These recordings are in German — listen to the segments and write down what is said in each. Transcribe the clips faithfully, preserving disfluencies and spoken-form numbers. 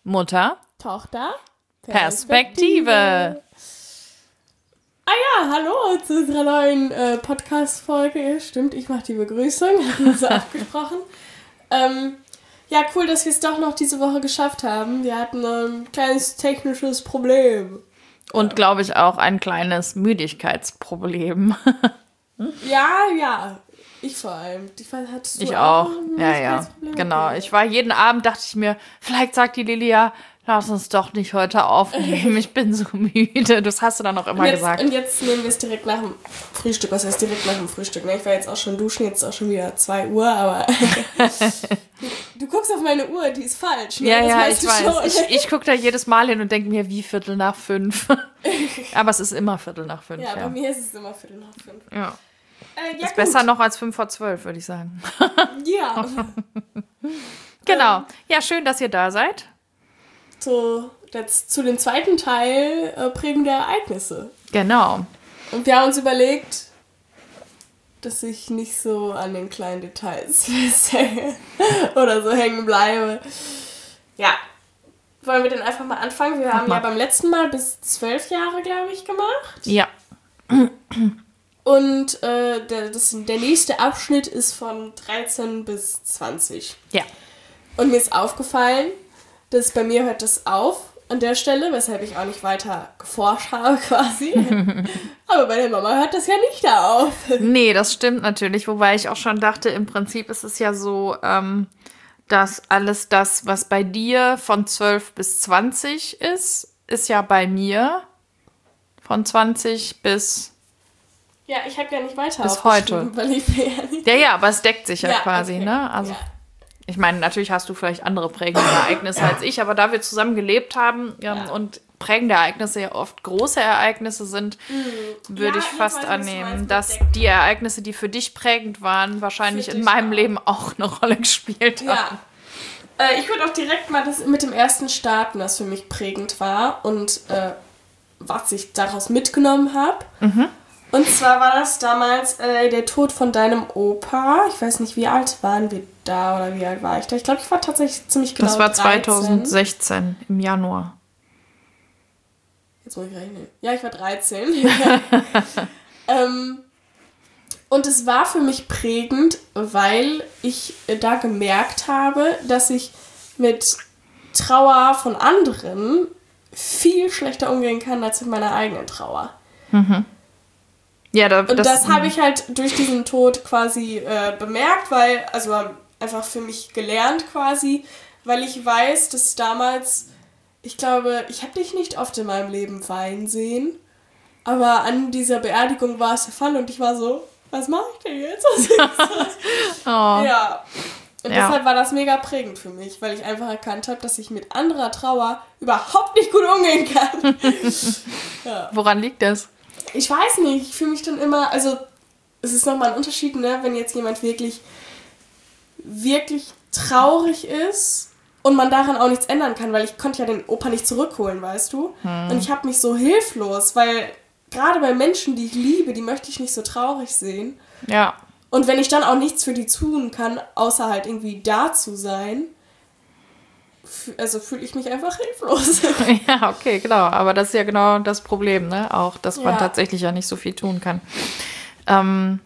Mutter, Tochter, Perspektive. Ah ja, hallo zu unserer neuen äh, Podcast-Folge. Ja, stimmt, ich mache die Begrüßung, hatten wir so abgesprochen. Ähm, ja, cool, dass wir es doch noch diese Woche geschafft haben. Wir hatten ein kleines technisches Problem. Und ja. glaube ich auch ein kleines Müdigkeitsproblem. ja, ja. Ich vor allem. Ich, hattest du ich auch. auch. Ja, ja. Genau. Ich war jeden Abend, dachte ich mir, vielleicht sagt die Lilia, lass uns doch nicht heute aufnehmen. Ich bin so müde. Das hast du dann auch immer und jetzt, gesagt. Und jetzt nehmen wir es direkt nach dem Frühstück. Was heißt direkt nach dem Frühstück? Ne? Ich war jetzt auch schon duschen, jetzt ist auch schon wieder zwei Uhr, aber du guckst auf meine Uhr, die ist falsch. Ne? Ja, das ja, weißt ich du weiß. Schon. Ich, ich gucke da jedes Mal hin und denke mir, wie Viertel nach fünf. Aber es ist immer Viertel nach fünf. Ja, ja. bei mir ist es immer Viertel nach fünf. Ja. Äh, ja, ist besser noch als fünf vor zwölf, würde ich sagen. Ja. Genau. Ähm, ja, schön, dass ihr da seid. So, jetzt zu dem zweiten Teil äh, prägende Ereignisse. Genau. Und wir haben uns überlegt, dass ich nicht so an den kleinen Details festhänge oder so hängen bleibe. Ja. Wollen wir denn einfach mal anfangen? Wir haben ja beim letzten Mal bis zwölf Jahre, glaube ich, gemacht. Ja. Und äh, der, das, der nächste Abschnitt ist von dreizehn bis zwanzig. Ja. Und mir ist aufgefallen, dass bei mir hört das auf an der Stelle, weshalb ich auch nicht weiter geforscht habe quasi. Aber bei der Mama hört das ja nicht da auf. Nee, das stimmt natürlich. Wobei ich auch schon dachte, im Prinzip ist es ja so, ähm, dass alles das, was bei dir von zwölf bis zwanzig ist, ist ja bei mir von zwanzig bis... Ja, ich habe ja nicht weiter bis heute. Weil ich ja, nicht ja, ja, aber es deckt sich ja, ja quasi, okay. ne? Also, ja. ich meine, natürlich hast du vielleicht andere prägende Ereignisse als ich, aber da wir zusammen gelebt haben ähm, ja. und prägende Ereignisse ja oft große Ereignisse sind, mhm. würde ja, ich fast weiß, annehmen, dass die Ereignisse, die für dich prägend waren, wahrscheinlich in meinem auch. Leben auch eine Rolle gespielt haben. Ja. Äh, ich würde auch direkt mal das mit dem ersten starten, das für mich prägend war und äh, was ich daraus mitgenommen habe. Mhm. Und zwar war das damals äh, der Tod von deinem Opa. Ich weiß nicht, wie alt waren wir da oder wie alt war ich da? Ich glaube, ich war tatsächlich ziemlich genau Das war dreizehn. zwanzig im Januar. Jetzt muss ich rechnen. Ja, ich war dreizehn. ähm, und es war für mich prägend, weil ich äh, da gemerkt habe, dass ich mit Trauer von anderen viel schlechter umgehen kann als mit meiner eigenen Trauer. Mhm. Ja, da, und das, das habe ich halt durch diesen Tod quasi äh, bemerkt, weil, also einfach für mich gelernt quasi, weil ich weiß, dass damals, ich glaube, ich habe dich nicht oft in meinem Leben weinen sehen, aber an dieser Beerdigung war es der Fall und ich war so, was mache ich denn jetzt? Was ist das? oh. Ja. Und ja. deshalb war das mega prägend für mich, weil ich einfach erkannt habe, dass ich mit anderer Trauer überhaupt nicht gut umgehen kann. ja. Woran liegt das? Ich weiß nicht, ich fühle mich dann immer, also es ist nochmal ein Unterschied, ne, wenn jetzt jemand wirklich, wirklich traurig ist und man daran auch nichts ändern kann, weil ich konnte ja den Opa nicht zurückholen, weißt du? Hm. Und ich habe mich so hilflos, weil gerade bei Menschen, die ich liebe, die möchte ich nicht so traurig sehen. Ja. Und wenn ich dann auch nichts für die tun kann, außer halt irgendwie da zu sein, also fühle ich mich einfach hilflos. Ja, okay, genau. Aber das ist ja genau das Problem, ne? Auch, dass man ja. tatsächlich ja nicht so viel tun kann. Ähm,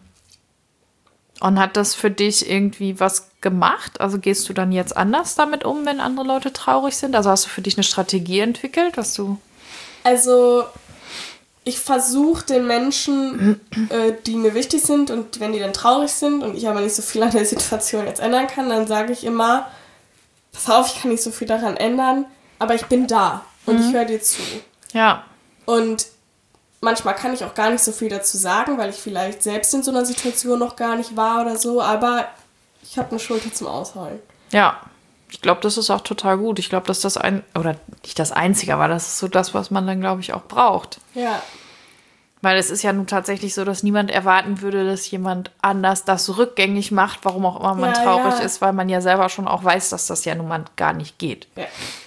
und hat das für dich irgendwie was gemacht? Also gehst du dann jetzt anders damit um, wenn andere Leute traurig sind? Also hast du für dich eine Strategie entwickelt, was du... Also ich versuche den Menschen, äh, die mir wichtig sind und wenn die dann traurig sind und ich aber nicht so viel an der Situation jetzt ändern kann, dann sage ich immer, pass auf, ich kann nicht so viel daran ändern, aber ich bin da und mhm. ich höre dir zu. Ja. Und manchmal kann ich auch gar nicht so viel dazu sagen, weil ich vielleicht selbst in so einer Situation noch gar nicht war oder so, aber ich habe eine Schulter zum Ausheulen. Ja, ich glaube, das ist auch total gut. Ich glaube, dass das ein, oder nicht das Einzige, aber das ist so das, was man dann, glaube ich, auch braucht. Ja. Weil es ist ja nun tatsächlich so, dass niemand erwarten würde, dass jemand anders das rückgängig macht, warum auch immer man ja, traurig ja. ist, weil man ja selber schon auch weiß, dass das ja nun mal gar nicht geht. Ja.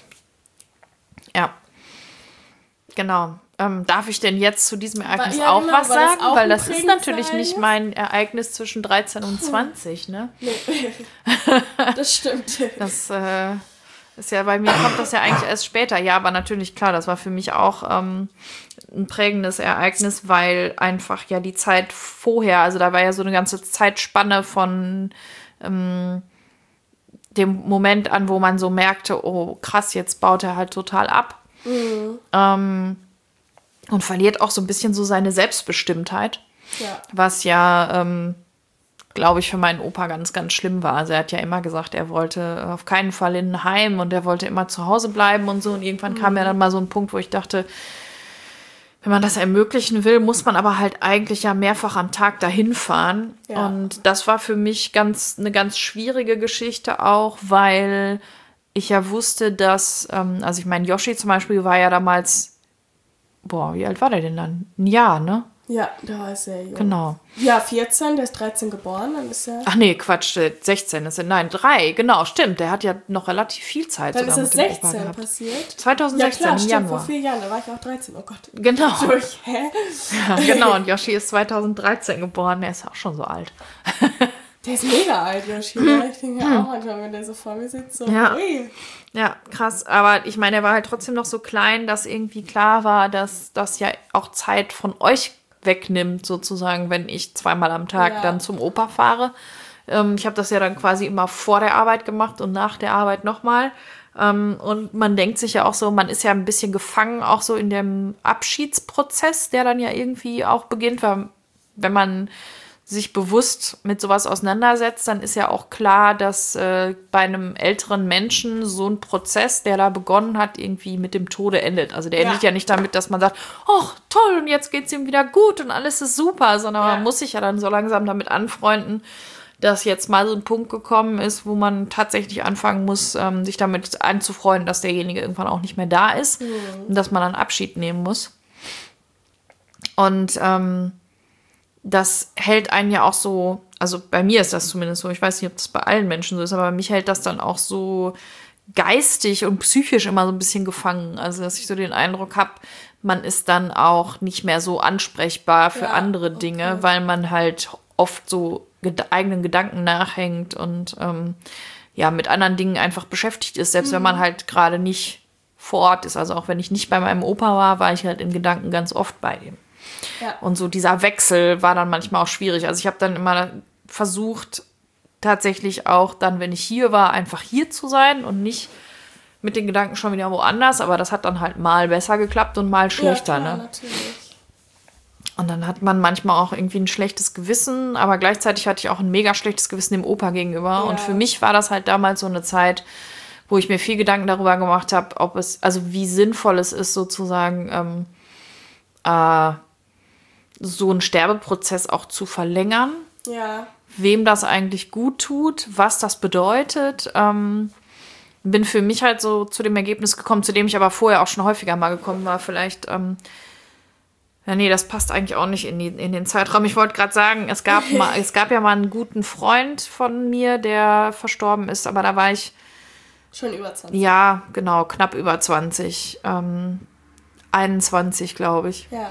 Ja. Genau. Ähm, darf ich denn jetzt zu diesem Ereignis ja, auch genau, was sagen? das auch weil das ist natürlich sein nicht ist. mein Ereignis zwischen dreizehn und zwanzig, ne? Nee. Das stimmt. Das, äh, Ist ja, bei mir kommt das ja eigentlich erst später. Ja, aber natürlich, klar, das war für mich auch ähm, ein prägendes Ereignis, weil einfach ja die Zeit vorher, also da war ja so eine ganze Zeitspanne von ähm, dem Moment an, wo man so merkte, oh krass, jetzt baut er halt total ab. Mhm. Ähm, und verliert auch so ein bisschen so seine Selbstbestimmtheit. Ja. Was ja, ähm, glaube ich, für meinen Opa ganz, ganz schlimm war. Also er hat ja immer gesagt, er wollte auf keinen Fall in ein Heim und er wollte immer zu Hause bleiben und so. Und irgendwann mhm. kam ja dann mal so ein Punkt, wo ich dachte, wenn man das ermöglichen will, muss man aber halt eigentlich ja mehrfach am Tag dahin fahren. Ja. Und das war für mich ganz eine ganz schwierige Geschichte auch, weil ich ja wusste, dass, ähm, also ich meine, Yoshi zum Beispiel war ja damals, boah, wie alt war der denn dann? Ein Jahr, ne? Ja, der war sehr jung. Genau. Ja, vierzehn, der ist dreizehn geboren, dann ist er... Ach nee, Quatsch, sechzehn ist er, nein, drei, genau, stimmt. Der hat ja noch relativ viel Zeit. Dann ist es sechzehn passiert. zwanzig sechzehn ja, klar, im stimmt, Januar. vor vier Jahren, da war ich auch dreizehn, oh Gott. Genau. Durch, hä? Ja, genau, und Yoshi ist zwanzig dreizehn geboren, der ist auch schon so alt. Der ist mega alt, Yoshi. Ja. Ich denke ja auch manchmal, wenn der so vor mir sitzt, so, ja. ui. Ja, krass. Aber ich meine, er war halt trotzdem noch so klein, dass irgendwie klar war, dass das ja auch Zeit von euch wegnimmt, sozusagen, wenn ich zweimal am Tag ja. dann zum Opa fahre. Ähm, ich habe das ja dann quasi immer vor der Arbeit gemacht und nach der Arbeit nochmal. Ähm, und man denkt sich ja auch so, man ist ja ein bisschen gefangen, auch so in dem Abschiedsprozess, der dann ja irgendwie auch beginnt, weil wenn man sich bewusst mit sowas auseinandersetzt, dann ist ja auch klar, dass äh, bei einem älteren Menschen so ein Prozess, der da begonnen hat, irgendwie mit dem Tode endet. Also der ja. endet ja nicht damit, dass man sagt, oh, toll, und jetzt geht's ihm wieder gut und alles ist super, sondern ja. man muss sich ja dann so langsam damit anfreunden, dass jetzt mal so ein Punkt gekommen ist, wo man tatsächlich anfangen muss, ähm, sich damit anzufreunden, dass derjenige irgendwann auch nicht mehr da ist mhm. und dass man dann Abschied nehmen muss. Und ähm, das hält einen ja auch so, also bei mir ist das zumindest so, ich weiß nicht, ob das bei allen Menschen so ist, aber mich hält das dann auch so geistig und psychisch immer so ein bisschen gefangen. Also, dass ich so den Eindruck habe, man ist dann auch nicht mehr so ansprechbar für ja, andere Dinge, okay. weil man halt oft so ged- eigenen Gedanken nachhängt und ähm, ja, mit anderen Dingen einfach beschäftigt ist, selbst mhm. wenn man halt gerade nicht vor Ort ist. Also auch wenn ich nicht bei meinem Opa war, war ich halt in Gedanken ganz oft bei dem. Ja. Und so dieser Wechsel war dann manchmal auch schwierig. Also ich habe dann immer versucht, tatsächlich auch dann, wenn ich hier war, einfach hier zu sein und nicht mit den Gedanken schon wieder woanders. Aber das hat dann halt mal besser geklappt und mal schlechter. Ja, klar, ne? Natürlich. Und dann hat man manchmal auch irgendwie ein schlechtes Gewissen, aber gleichzeitig hatte ich auch ein mega schlechtes Gewissen dem Opa gegenüber. Ja. Und für mich war das halt damals so eine Zeit, wo ich mir viel Gedanken darüber gemacht habe, ob es, also wie sinnvoll es ist, sozusagen ähm, äh, so einen Sterbeprozess auch zu verlängern. Ja. Wem das eigentlich gut tut, was das bedeutet. Ähm, bin für mich halt so zu dem Ergebnis gekommen, zu dem ich aber vorher auch schon häufiger mal gekommen war. Vielleicht, ähm, ja nee, das passt eigentlich auch nicht in, die, in den Zeitraum. Ich wollte gerade sagen, es gab, mal, es gab ja mal einen guten Freund von mir, der verstorben ist, aber da war ich schon über zwanzig. Ja, genau, knapp über zwanzig. Ähm, einundzwanzig, glaube ich. Ja.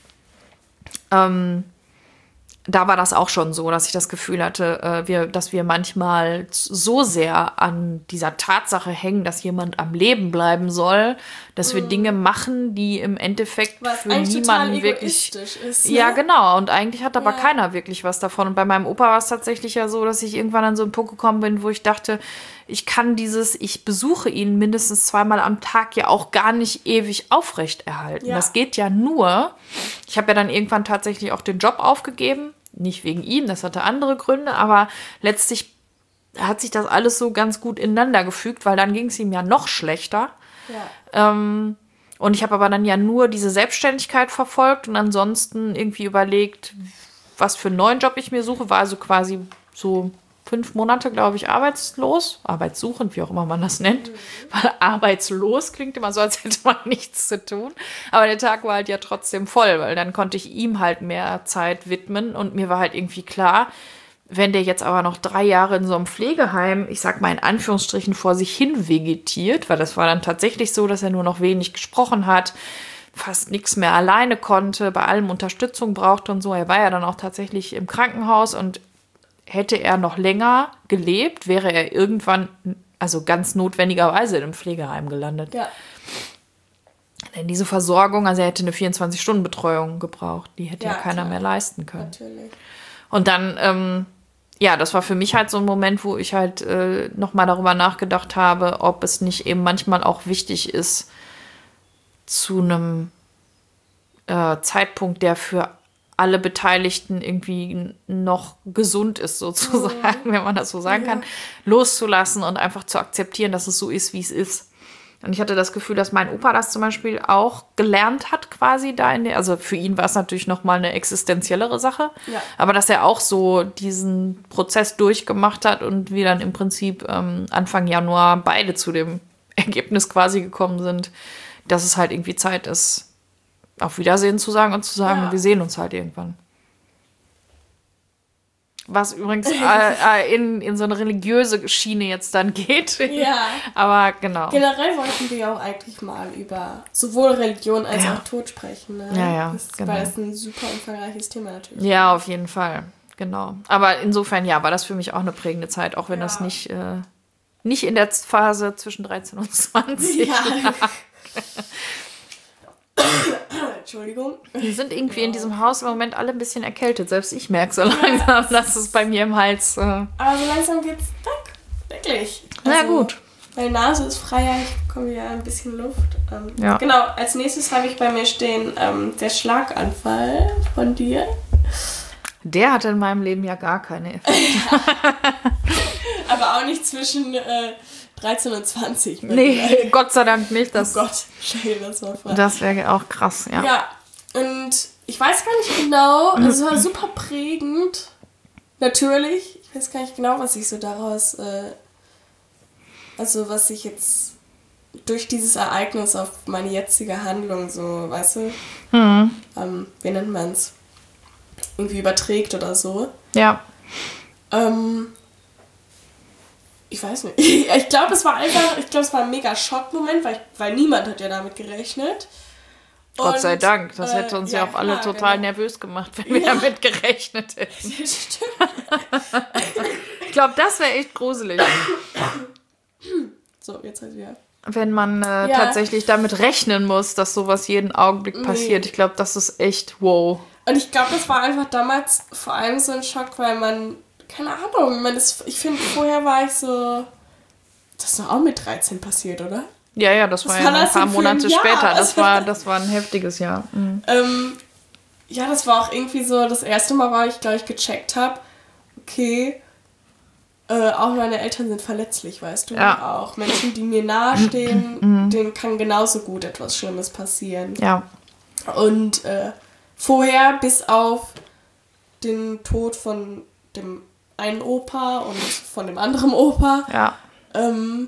Ähm, da war das auch schon so, dass ich das Gefühl hatte, äh, wir, dass wir manchmal so sehr an dieser Tatsache hängen, dass jemand am Leben bleiben soll, dass wir mm. Dinge machen, die im Endeffekt was für niemanden wirklich ist. Ne? Ja, genau. Und eigentlich hat aber ja. keiner wirklich was davon. Und bei meinem Opa war es tatsächlich ja so, dass ich irgendwann an so einen Punkt gekommen bin, wo ich dachte, ich kann dieses, ich besuche ihn mindestens zweimal am Tag ja auch gar nicht ewig aufrechterhalten. Ja. Das geht ja nur. Ich habe ja dann irgendwann tatsächlich auch den Job aufgegeben. Nicht wegen ihm, das hatte andere Gründe, aber letztlich hat sich das alles so ganz gut ineinander gefügt, weil dann ging es ihm ja noch schlechter. Ja. Ähm, und ich habe aber dann ja nur diese Selbstständigkeit verfolgt und ansonsten irgendwie überlegt, was für einen neuen Job ich mir suche. War also quasi so fünf Monate, glaube ich, arbeitslos, arbeitssuchend, wie auch immer man das nennt. Mhm. Weil arbeitslos klingt immer so, als hätte man nichts zu tun. Aber der Tag war halt ja trotzdem voll, weil dann konnte ich ihm halt mehr Zeit widmen. Und mir war halt irgendwie klar, wenn der jetzt aber noch drei Jahre in so einem Pflegeheim, ich sag mal in Anführungsstrichen, vor sich hin vegetiert, weil das war dann tatsächlich so, dass er nur noch wenig gesprochen hat, fast nichts mehr alleine konnte, bei allem Unterstützung brauchte und so. Er war ja dann auch tatsächlich im Krankenhaus und hätte er noch länger gelebt, wäre er irgendwann also ganz notwendigerweise in einem Pflegeheim gelandet. Ja. Denn diese Versorgung, also er hätte eine vierundzwanzig-Stunden-Betreuung gebraucht, die hätte ja, Ja, keiner klar. mehr leisten können. Natürlich. Und dann, ähm, ja, das war für mich halt so ein Moment, wo ich halt äh, nochmal darüber nachgedacht habe, ob es nicht eben manchmal auch wichtig ist, zu einem äh, Zeitpunkt, der für alle Beteiligten irgendwie noch gesund ist, sozusagen, mhm. wenn man das so sagen ja. kann, loszulassen und einfach zu akzeptieren, dass es so ist, wie es ist. Und ich hatte das Gefühl, dass mein Opa das zum Beispiel auch gelernt hat quasi da in der, also für ihn war es natürlich nochmal eine existenziellere Sache, ja. aber dass er auch so diesen Prozess durchgemacht hat und wir dann im Prinzip ähm, Anfang Januar beide zu dem Ergebnis quasi gekommen sind, dass es halt irgendwie Zeit ist, auf Wiedersehen zu sagen und zu sagen, ja. wir sehen uns halt irgendwann. Was übrigens äh, äh, in, in so eine religiöse Schiene jetzt dann geht. Ja. Aber genau. Generell wollten wir ja auch eigentlich mal über sowohl Religion als ja. auch Tod sprechen. Ne? Ja, ja, das, genau. Weil es ein super umfangreiches Thema natürlich. Ja, auf jeden Fall. Genau. Aber insofern, ja, war das für mich auch eine prägende Zeit, auch wenn ja. das nicht, äh, nicht in der Phase zwischen dreizehn und zwanzig ja. lag. Entschuldigung. Wir sind irgendwie ja. in diesem Haus im Moment alle ein bisschen erkältet. Selbst ich merke so langsam, ja. dass es bei mir im Hals... Äh Aber so langsam geht's weg. Wirklich. Na also, gut. Meine Nase ist freier, ich bekomme wieder ein bisschen Luft. Ähm, ja. Genau, als nächstes habe ich bei mir stehen ähm, der Schlaganfall von dir. Der hatte in meinem Leben ja gar keine Effekte. Aber auch nicht zwischen... Äh, dreizehn und zwanzig. Nee, Gott sei Dank nicht. Das, oh Gott, stell dir das mal vor. Das wäre auch krass, ja. Ja, und ich weiß gar nicht genau, also es war super prägend, natürlich. Ich weiß gar nicht genau, was ich so daraus, äh, also was ich jetzt durch dieses Ereignis auf meine jetzige Handlung so, weißt du, mhm. ähm, wie nennt man es, irgendwie überträgt oder so. Ja. Ähm, Ich weiß nicht. Ich glaube, es war einfach, ich glaube, es war ein mega Schockmoment, weil, ich, weil niemand hat ja damit gerechnet. Gott Und, sei Dank. Das äh, hätte uns ja, ja auch alle klar, total genau. nervös gemacht, wenn wir ja. damit gerechnet hätten. Ja, stimmt. Ich glaube, das wäre echt gruselig. So, jetzt halt wieder. Wenn man äh, Ja. tatsächlich damit rechnen muss, dass sowas jeden Augenblick Nee. passiert. Ich glaube, das ist echt wow. Und ich glaube, das war einfach damals vor allem so ein Schock, weil man, keine Ahnung, man ist, ich finde, vorher war ich so, das ist doch auch mit dreizehn passiert, oder? Ja, ja, das Was war ja war noch ein das paar denn für ein Monate Jahr? später. Das Also- war, das war ein heftiges Jahr. Mhm. Ähm, ja, das war auch irgendwie so das erste Mal, weil ich, glaube ich, gecheckt habe, okay, äh, auch meine Eltern sind verletzlich, weißt du? Ja. Auch Menschen, die mir nahestehen, denen kann genauso gut etwas Schlimmes passieren. Ja. Und äh, vorher, bis auf den Tod von dem einen Opa und von dem anderen Opa, Ja. ähm,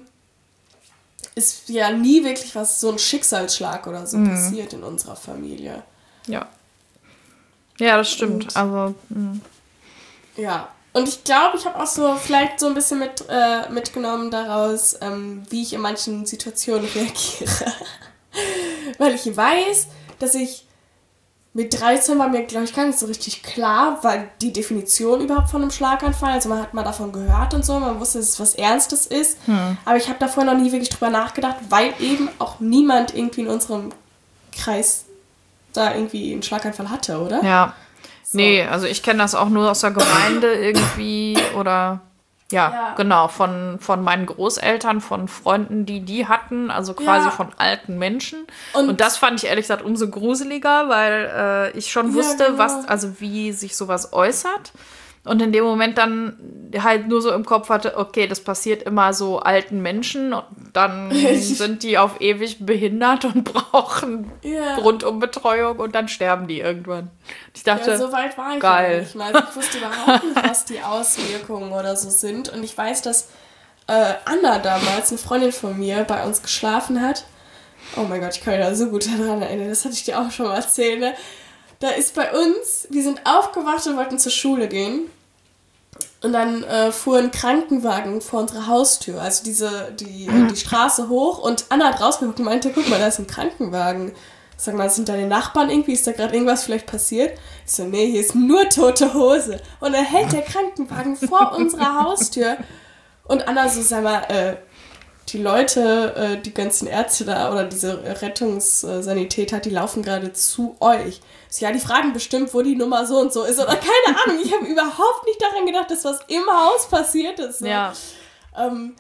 ist ja nie wirklich was, so ein Schicksalsschlag oder so Mhm. passiert in unserer Familie. Ja. Ja, das stimmt. Und- Also, mh. Ja. Und ich glaube, ich habe auch so vielleicht so ein bisschen mit, äh, mitgenommen daraus, ähm, wie ich in manchen Situationen reagiere. Weil ich weiß, dass ich mit dreizehn war mir, glaube ich, gar nicht so richtig klar, weil die Definition überhaupt von einem Schlaganfall, also man hat mal davon gehört und so, man wusste, dass es was Ernstes ist, Hm. aber ich habe davor noch nie wirklich drüber nachgedacht, weil eben auch niemand irgendwie in unserem Kreis da irgendwie einen Schlaganfall hatte, oder? Ja. So. Nee, also ich kenne das auch nur aus der Gemeinde irgendwie oder ja, Ja. genau, von, von meinen Großeltern, von Freunden, die die hatten, also quasi Ja. von alten Menschen. Und- Und, das fand ich ehrlich gesagt umso gruseliger, weil äh, ich schon Ja, wusste, genau. was, also wie sich sowas äußert. Und in dem Moment dann halt nur so im Kopf hatte, okay, das passiert immer so alten Menschen und dann sind die auf ewig behindert und brauchen Ja. Rundumbetreuung und dann sterben die irgendwann. Ich dachte, Ja, so weit war ich geil. ja nicht. Also ich wusste überhaupt nicht, was die Auswirkungen oder so sind. Und ich weiß, dass äh, Anna damals, eine Freundin von mir, bei uns geschlafen hat. Oh mein Gott, ich kann mich da so gut daran erinnern. Das hatte ich dir auch schon mal erzählt. Ne? Da ist bei uns, wir sind aufgewacht und wollten zur Schule gehen. Und dann äh, fuhr ein Krankenwagen vor unserer Haustür, also diese, die, äh, die Straße hoch. Und Anna hat rausgeguckt und meinte, guck mal, da ist ein Krankenwagen. Sag mal, sind deine Nachbarn irgendwie? Ist da gerade irgendwas vielleicht passiert? Ich so, nee, hier ist nur tote Hose. Und dann hält der Krankenwagen vor unserer Haustür. Und Anna so, sag mal, äh, die Leute, äh, die ganzen Ärzte da oder diese Rettungssanitäter, die laufen gerade zu euch. So, ja, die fragen bestimmt, wo die Nummer so und so ist oder keine Ahnung. Ich habe überhaupt nicht daran gedacht, dass was im Haus passiert ist. So. Ja. Ähm,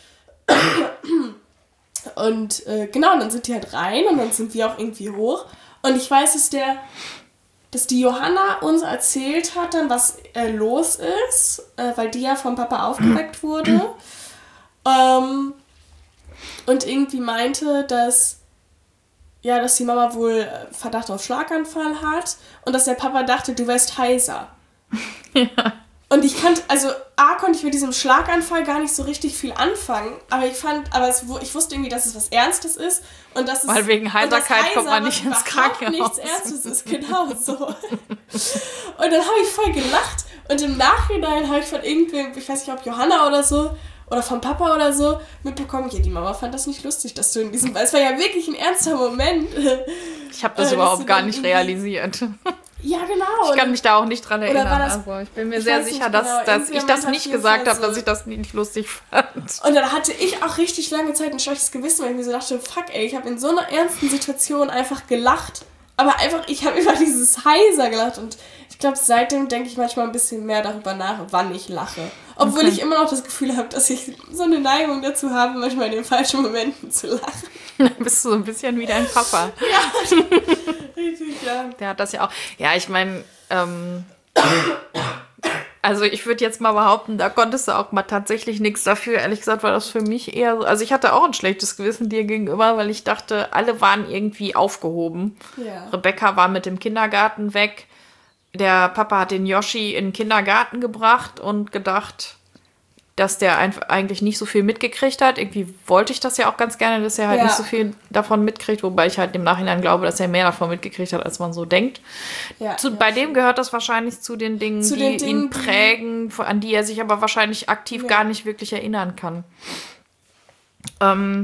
und äh, genau, und dann sind die halt rein und dann sind wir auch irgendwie hoch. Und ich weiß, dass der, dass die Johanna uns erzählt hat dann, was äh, los ist, äh, weil die ja vom Papa aufgeweckt wurde. ähm, und irgendwie meinte, dass ja, dass die Mama wohl Verdacht auf Schlaganfall hat und dass der Papa dachte, du wärst heiser. Ja. Und ich kannte, also A, konnte ich mit diesem Schlaganfall gar nicht so richtig viel anfangen, aber ich fand, aber es, ich wusste irgendwie, dass es was Ernstes ist und dass es... Weil wegen Heiterkeit heiser kommt man nicht ins Krankenhaus. Nichts Ernstes ist, genau so. Und dann habe ich voll gelacht und im Nachhinein habe ich von irgendwem, ich weiß nicht, ob Johanna oder so, oder vom Papa oder so, mitbekommen, ja, die Mama fand das nicht lustig, dass du in diesem... Weil es war ja wirklich ein ernster Moment. Ich habe das äh, überhaupt gar nicht realisiert. Ja, genau. Ich kann mich da auch nicht dran erinnern. Das, also ich bin mir ich sehr sicher, dass, genau. dass ich das nicht gesagt habe, so, dass ich das nicht lustig fand. Und dann hatte ich auch richtig lange Zeit ein schlechtes Gewissen, weil ich mir so dachte, fuck ey, ich habe in so einer ernsten Situation einfach gelacht. Aber einfach, ich habe über dieses Heiser gelacht und ich glaube, seitdem denke ich manchmal ein bisschen mehr darüber nach, wann ich lache. Obwohl okay. ich immer noch das Gefühl habe, dass ich so eine Neigung dazu habe, manchmal in den falschen Momenten zu lachen. Dann bist du so ein bisschen wie dein Papa. Ja, richtig, ja. Der hat das ja auch. Ja, ich meine, ähm, also ich würde jetzt mal behaupten, da konntest du auch mal tatsächlich nichts dafür. Ehrlich gesagt war das für mich eher so, also ich hatte auch ein schlechtes Gewissen dir gegenüber, weil ich dachte, alle waren irgendwie aufgehoben. Ja. Rebecca war mit dem Kindergarten weg. Der Papa hat den Yoshi in den Kindergarten gebracht und gedacht, dass der einfach eigentlich nicht so viel mitgekriegt hat. Irgendwie wollte ich das ja auch ganz gerne, dass er halt ja. nicht so viel davon mitkriegt, wobei ich halt im Nachhinein glaube, dass er mehr davon mitgekriegt hat, als man so denkt. Ja, zu, ja, bei dem stimmt. gehört das wahrscheinlich zu den Dingen, zu die den Dingen, ihn prägen, an die er sich aber wahrscheinlich aktiv ja. gar nicht wirklich erinnern kann. Ähm,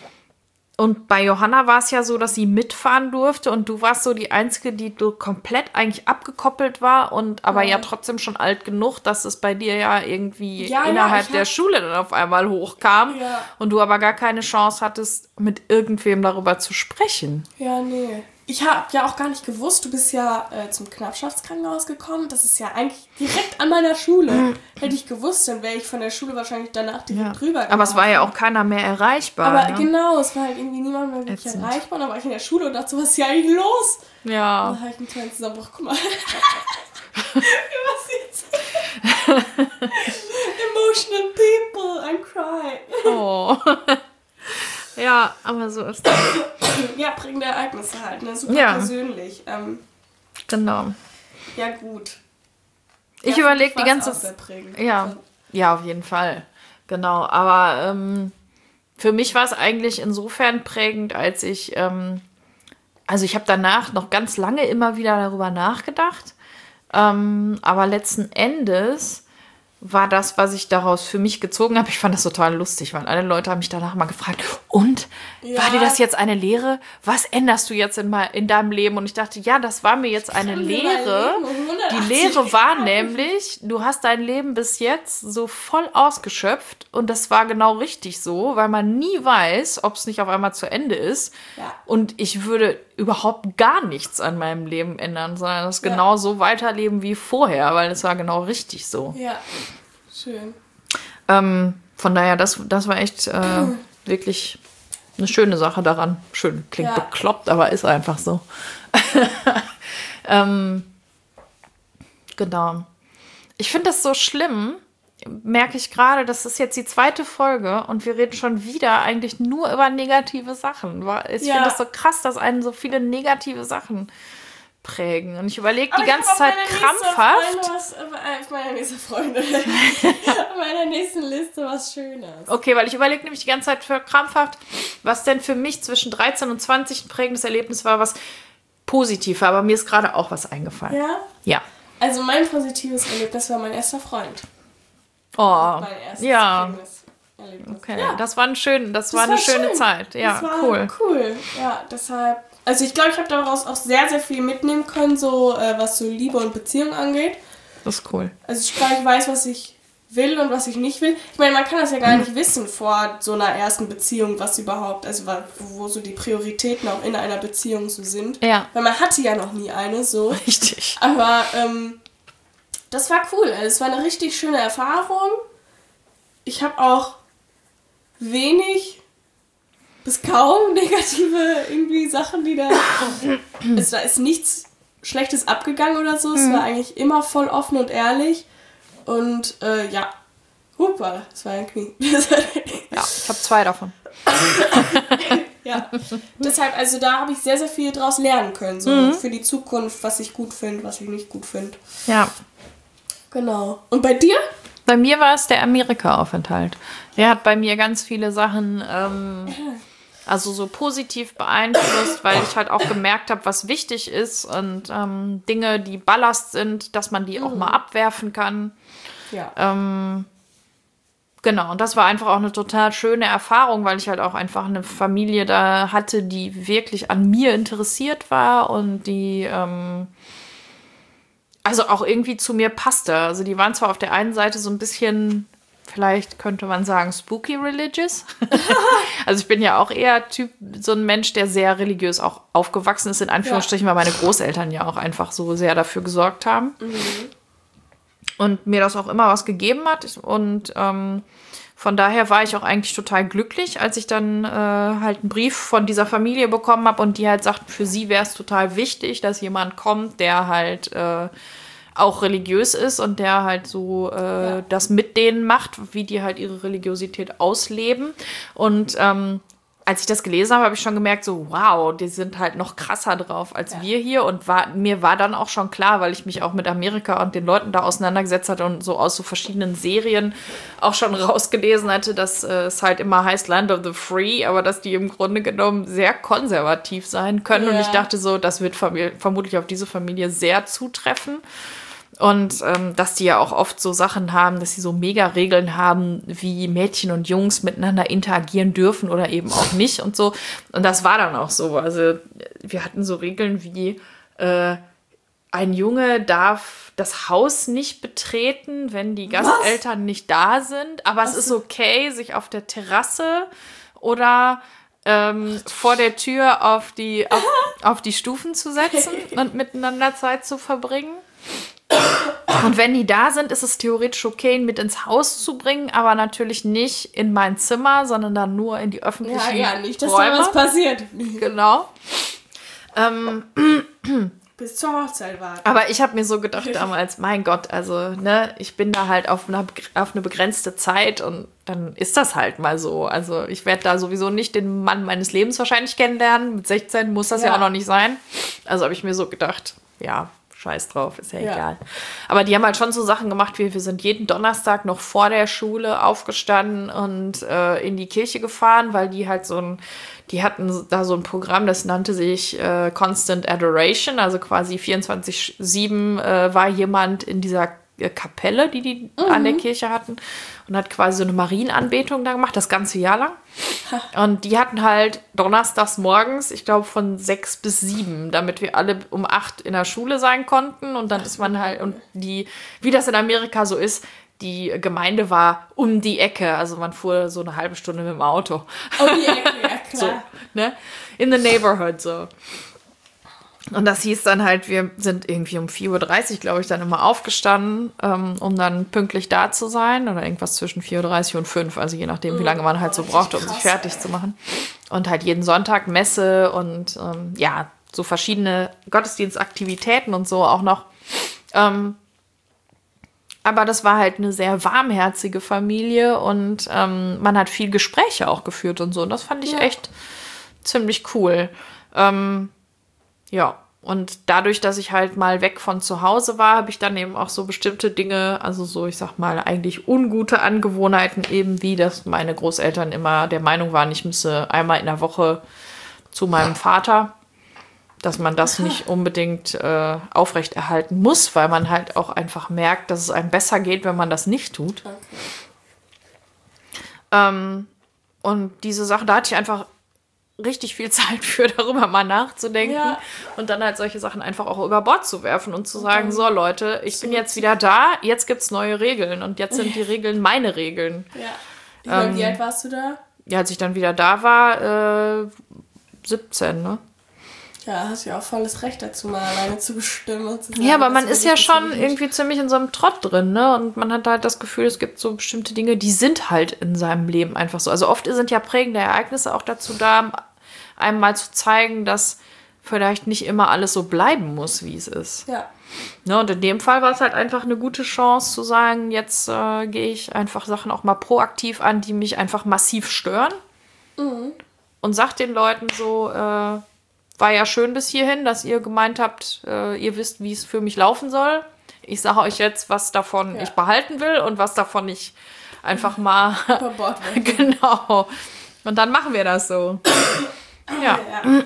und bei Johanna war es ja so, dass sie mitfahren durfte und du warst so die Einzige, die du komplett eigentlich abgekoppelt war und aber ja, ja trotzdem schon alt genug, dass es bei dir ja irgendwie ja, innerhalb ja, der Schule dann auf einmal hochkam ja. und du aber gar keine Chance hattest, mit irgendwem darüber zu sprechen. Ja, nee. Ich habe ja auch gar nicht gewusst, du bist ja äh, zum Knappschaftskrankenhaus gekommen. Das ist ja eigentlich direkt an meiner Schule. Mhm. Hätte ich gewusst, dann wäre ich von der Schule wahrscheinlich danach direkt ja. drüber gegangen. Aber es war ja auch keiner mehr erreichbar. Aber ne? genau, es war halt irgendwie niemand mehr wirklich Ätzend. erreichbar. Und dann war ich in der Schule und dachte so, was ist hier eigentlich los? Ja. Und dann habe ich einen kleinen Zusammenbruch. Guck mal. Was jetzt? Emotional people, I'm crying. Oh. Ja, aber so ist das. Ja, prägende Ereignisse halt, ne? Super ja. persönlich. Ähm, genau. Ja, gut. Ich ja, überlege die ganze Zeit. Ja, ja, auf jeden Fall. Genau. Aber ähm, für mich war es eigentlich insofern prägend, als ich, ähm, also ich habe danach noch ganz lange immer wieder darüber nachgedacht. Ähm, aber letzten Endes war das, was ich daraus für mich gezogen habe. Ich fand das total lustig, weil alle Leute haben mich danach mal gefragt, und, ja. war dir das jetzt eine Lehre? Was änderst du jetzt in, mal, in deinem Leben? Und ich dachte, ja, das war mir jetzt eine Lehre. Die Lehre war nämlich, du hast dein Leben bis jetzt so voll ausgeschöpft und das war genau richtig so, weil man nie weiß, ob es nicht auf einmal zu Ende ist. Ja. Und ich würde überhaupt gar nichts an meinem Leben ändern, sondern das ja. genau so weiterleben wie vorher, weil es war genau richtig so. Ja, schön. Ähm, von daher, das, das war echt äh, wirklich eine schöne Sache daran. Schön, klingt ja. bekloppt, aber ist einfach so. ähm, genau. Ich finde das so schlimm, merke ich gerade, das ist jetzt die zweite Folge und wir reden schon wieder eigentlich nur über negative Sachen. Ich ja. finde das so krass, dass einen so viele negative Sachen prägen. Und ich überlege die ganze Zeit krampfhaft. Was, auf meiner nächsten Freunde. Auf meiner nächsten Liste was Schönes. Okay, weil ich überlege nämlich die ganze Zeit für krampfhaft, was denn für mich zwischen dreizehn und zwanzig ein prägendes Erlebnis war, was positiv war. Aber mir ist gerade auch was eingefallen. Ja? Ja. Also mein positives Erlebnis war mein erster Freund. Oh, mein erstes ja. Erlebnis. Okay, ja. das war ein schön, das, das war eine war schöne schön. Zeit. Ja, das war cool. Cool. Ja, deshalb. Also ich glaube, ich habe daraus auch sehr, sehr viel mitnehmen können, so äh, was so Liebe und Beziehung angeht. Das ist cool. Also ich glaube, ich weiß, was ich will und was ich nicht will. Ich meine, man kann das ja gar nicht wissen vor so einer ersten Beziehung, was überhaupt, also wo so die Prioritäten auch in einer Beziehung so sind. Ja. Weil man hatte ja noch nie eine so. Richtig. Aber ähm, das war cool. Also, es war eine richtig schöne Erfahrung. Ich habe auch wenig bis kaum negative irgendwie Sachen, die da... es, da ist nichts Schlechtes abgegangen oder so. Es war eigentlich immer voll offen und ehrlich. Und äh, ja, hupa, das war ein Knie. Ja, ich habe zwei davon. Ja, deshalb, also da habe ich sehr, sehr viel draus lernen können. So mhm. für die Zukunft, was ich gut finde, was ich nicht gut finde. Ja. Genau. Und bei dir? Bei mir war es der Amerika-Aufenthalt. Der hat bei mir ganz viele Sachen... Ähm, Also so positiv beeinflusst, weil ich halt auch gemerkt habe, was wichtig ist und ähm, Dinge, die Ballast sind, dass man die auch mal abwerfen kann. Ja. Ähm, genau, und das war einfach auch eine total schöne Erfahrung, weil ich halt auch einfach eine Familie da hatte, die wirklich an mir interessiert war und die ähm, also auch irgendwie zu mir passte. Also die waren zwar auf der einen Seite so ein bisschen... Vielleicht könnte man sagen, spooky religious. Also ich bin ja auch eher Typ, so ein Mensch, der sehr religiös auch aufgewachsen ist, in Anführungsstrichen, ja. Weil meine Großeltern ja auch einfach so sehr dafür gesorgt haben. Mhm. Und mir das auch immer was gegeben hat. Und ähm, von daher war ich auch eigentlich total glücklich, als ich dann äh, halt einen Brief von dieser Familie bekommen habe und die halt sagten, für sie wäre es total wichtig, dass jemand kommt, der halt... Äh, auch religiös ist und der halt so äh, ja. das mit denen macht, wie die halt ihre Religiosität ausleben. Und ähm, als ich das gelesen habe, habe ich schon gemerkt, so wow, die sind halt noch krasser drauf als ja. wir hier. Und war, mir war dann auch schon klar, weil ich mich auch mit Amerika und den Leuten da auseinandergesetzt hatte und so aus so verschiedenen Serien auch schon rausgelesen hatte, dass äh, es halt immer heißt Land of the Free, aber dass die im Grunde genommen sehr konservativ sein können. Ja. Und ich dachte so, das wird verm- vermutlich auf diese Familie sehr zutreffen. Und ähm, dass die ja auch oft so Sachen haben, dass sie so Mega-Regeln haben, wie Mädchen und Jungs miteinander interagieren dürfen oder eben auch nicht und so. Und das war dann auch so. Also wir hatten so Regeln wie, äh, ein Junge darf das Haus nicht betreten, wenn die Gasteltern Was? nicht da sind. Aber Was? es ist okay, sich auf der Terrasse oder ähm, vor der Tür auf die, auf, auf die Stufen zu setzen und miteinander Zeit zu verbringen. Und wenn die da sind, ist es theoretisch okay, ihn mit ins Haus zu bringen, aber natürlich nicht in mein Zimmer, sondern dann nur in die öffentlichen Räume. Ja, ja, nicht, dass Räume. da was passiert. Genau. Ähm, Bis zur Hochzeit warten. Aber ich habe mir so gedacht damals, mein Gott, also ne, ich bin da halt auf eine, auf eine begrenzte Zeit und dann ist das halt mal so. Also ich werde da sowieso nicht den Mann meines Lebens wahrscheinlich kennenlernen. Mit sechzehn muss das ja, ja auch noch nicht sein. Also habe ich mir so gedacht, ja, scheiß drauf, ist ja, ja egal. Aber die haben halt schon so Sachen gemacht, wie wir sind jeden Donnerstag noch vor der Schule aufgestanden und äh, in die Kirche gefahren, weil die halt so ein, die hatten da so ein Programm, das nannte sich äh, Constant Adoration, also quasi vierundzwanzig sieben äh, war jemand in dieser Kapelle, die die mhm. an der Kirche hatten und hat quasi so eine Marienanbetung da gemacht, das ganze Jahr lang. Und die hatten halt donnerstags morgens, ich glaube von sechs bis sieben, damit wir alle um acht in der Schule sein konnten. Und dann ist man halt, und die, wie das in Amerika so ist, die Gemeinde war um die Ecke. Also man fuhr so eine halbe Stunde mit dem Auto. Um die Ecke, ja klar. So, ne? In the neighborhood so. Und das hieß dann halt, wir sind irgendwie um vier Uhr dreißig, glaube ich, dann immer aufgestanden, ähm, um dann pünktlich da zu sein. Oder irgendwas zwischen vier Uhr dreißig und fünf, also je nachdem, wie lange man halt so brauchte, um sich fertig zu machen. Und halt jeden Sonntag Messe und ähm, ja, so verschiedene Gottesdienstaktivitäten und so auch noch. Ähm, aber das war halt eine sehr warmherzige Familie und ähm, man hat viel Gespräche auch geführt und so. Und das fand ich ja. echt ziemlich cool. Ähm, Ja, und dadurch, dass ich halt mal weg von zu Hause war, habe ich dann eben auch so bestimmte Dinge, also so, ich sag mal, eigentlich ungute Angewohnheiten eben, wie dass meine Großeltern immer der Meinung waren, ich müsse einmal in der Woche zu meinem Vater, dass man das nicht unbedingt äh, aufrechterhalten muss, weil man halt auch einfach merkt, dass es einem besser geht, wenn man das nicht tut. Okay. Ähm, und diese Sache, da hatte ich einfach richtig viel Zeit für, darüber mal nachzudenken Ja. und dann halt solche Sachen einfach auch über Bord zu werfen und zu sagen, dann so Leute, ich bin jetzt wieder da, jetzt gibt's neue Regeln und jetzt sind die Regeln meine Regeln. Ja. Ich meine, Ähm, wie alt warst du da? Ja, als ich dann wieder da war, äh, siebzehn, ne? Ja, hast ja auch volles Recht dazu, mal alleine zu bestimmen. Und zu sagen, Ja, aber das man will ist ich, ja das schon will ich nicht. irgendwie ziemlich in so einem Trott drin, ne? Und man hat halt das Gefühl, es gibt so bestimmte Dinge, die sind halt in seinem Leben einfach so. Also oft sind ja prägende Ereignisse auch dazu da, einem mal zu zeigen, dass vielleicht nicht immer alles so bleiben muss, wie es ist. Ja. Ne? Und in dem Fall war es halt einfach eine gute Chance zu sagen, jetzt äh, gehe ich einfach Sachen auch mal proaktiv an, die mich einfach massiv stören. Mhm. Und sag den Leuten so, äh, war ja schön bis hierhin, dass ihr gemeint habt, äh, ihr wisst, wie es für mich laufen soll. Ich sage euch jetzt, was davon Ja. ich behalten will und was davon ich einfach mal... Über Bord werfen. Genau. Und dann machen wir das so. Ja, Ja.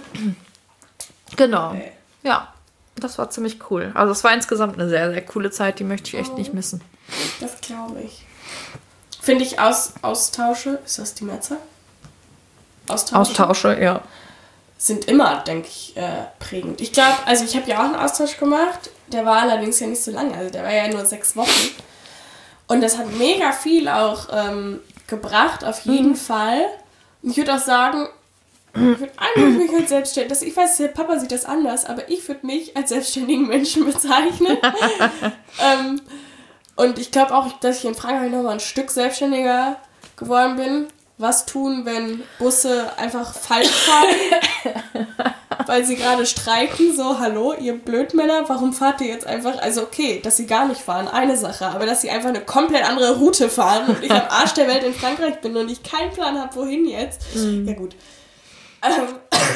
genau. Okay. Ja, das war ziemlich cool. Also es war insgesamt eine sehr, sehr coole Zeit, die möchte ich echt nicht missen. Das glaube ich. Finde ich Aus, Austausche, ist das die Mehrzahl? Austausche? Austausche, ja. Sind immer, denke ich, äh, prägend. Ich glaube, also ich habe ja auch einen Austausch gemacht, der war allerdings ja nicht so lange, also der war ja nur sechs Wochen. Und das hat mega viel auch ähm, gebracht, auf jeden Mhm. Fall. Und ich würde auch sagen, ich würde eigentlich mich als selbstständig, das, ich weiß, der Papa sieht das anders, aber ich würde mich als selbstständigen Menschen bezeichnen. ähm, und ich glaube auch, dass ich in Frankreich nochmal ein Stück selbstständiger geworden bin. Was tun, wenn Busse einfach falsch fahren, weil sie gerade streiken, so, hallo, ihr Blödmänner, warum fahrt ihr jetzt einfach, also okay, dass sie gar nicht fahren, eine Sache, aber dass sie einfach eine komplett andere Route fahren und ich am Arsch der Welt in Frankreich bin und ich keinen Plan habe, wohin jetzt, Mhm. ja gut. Ähm.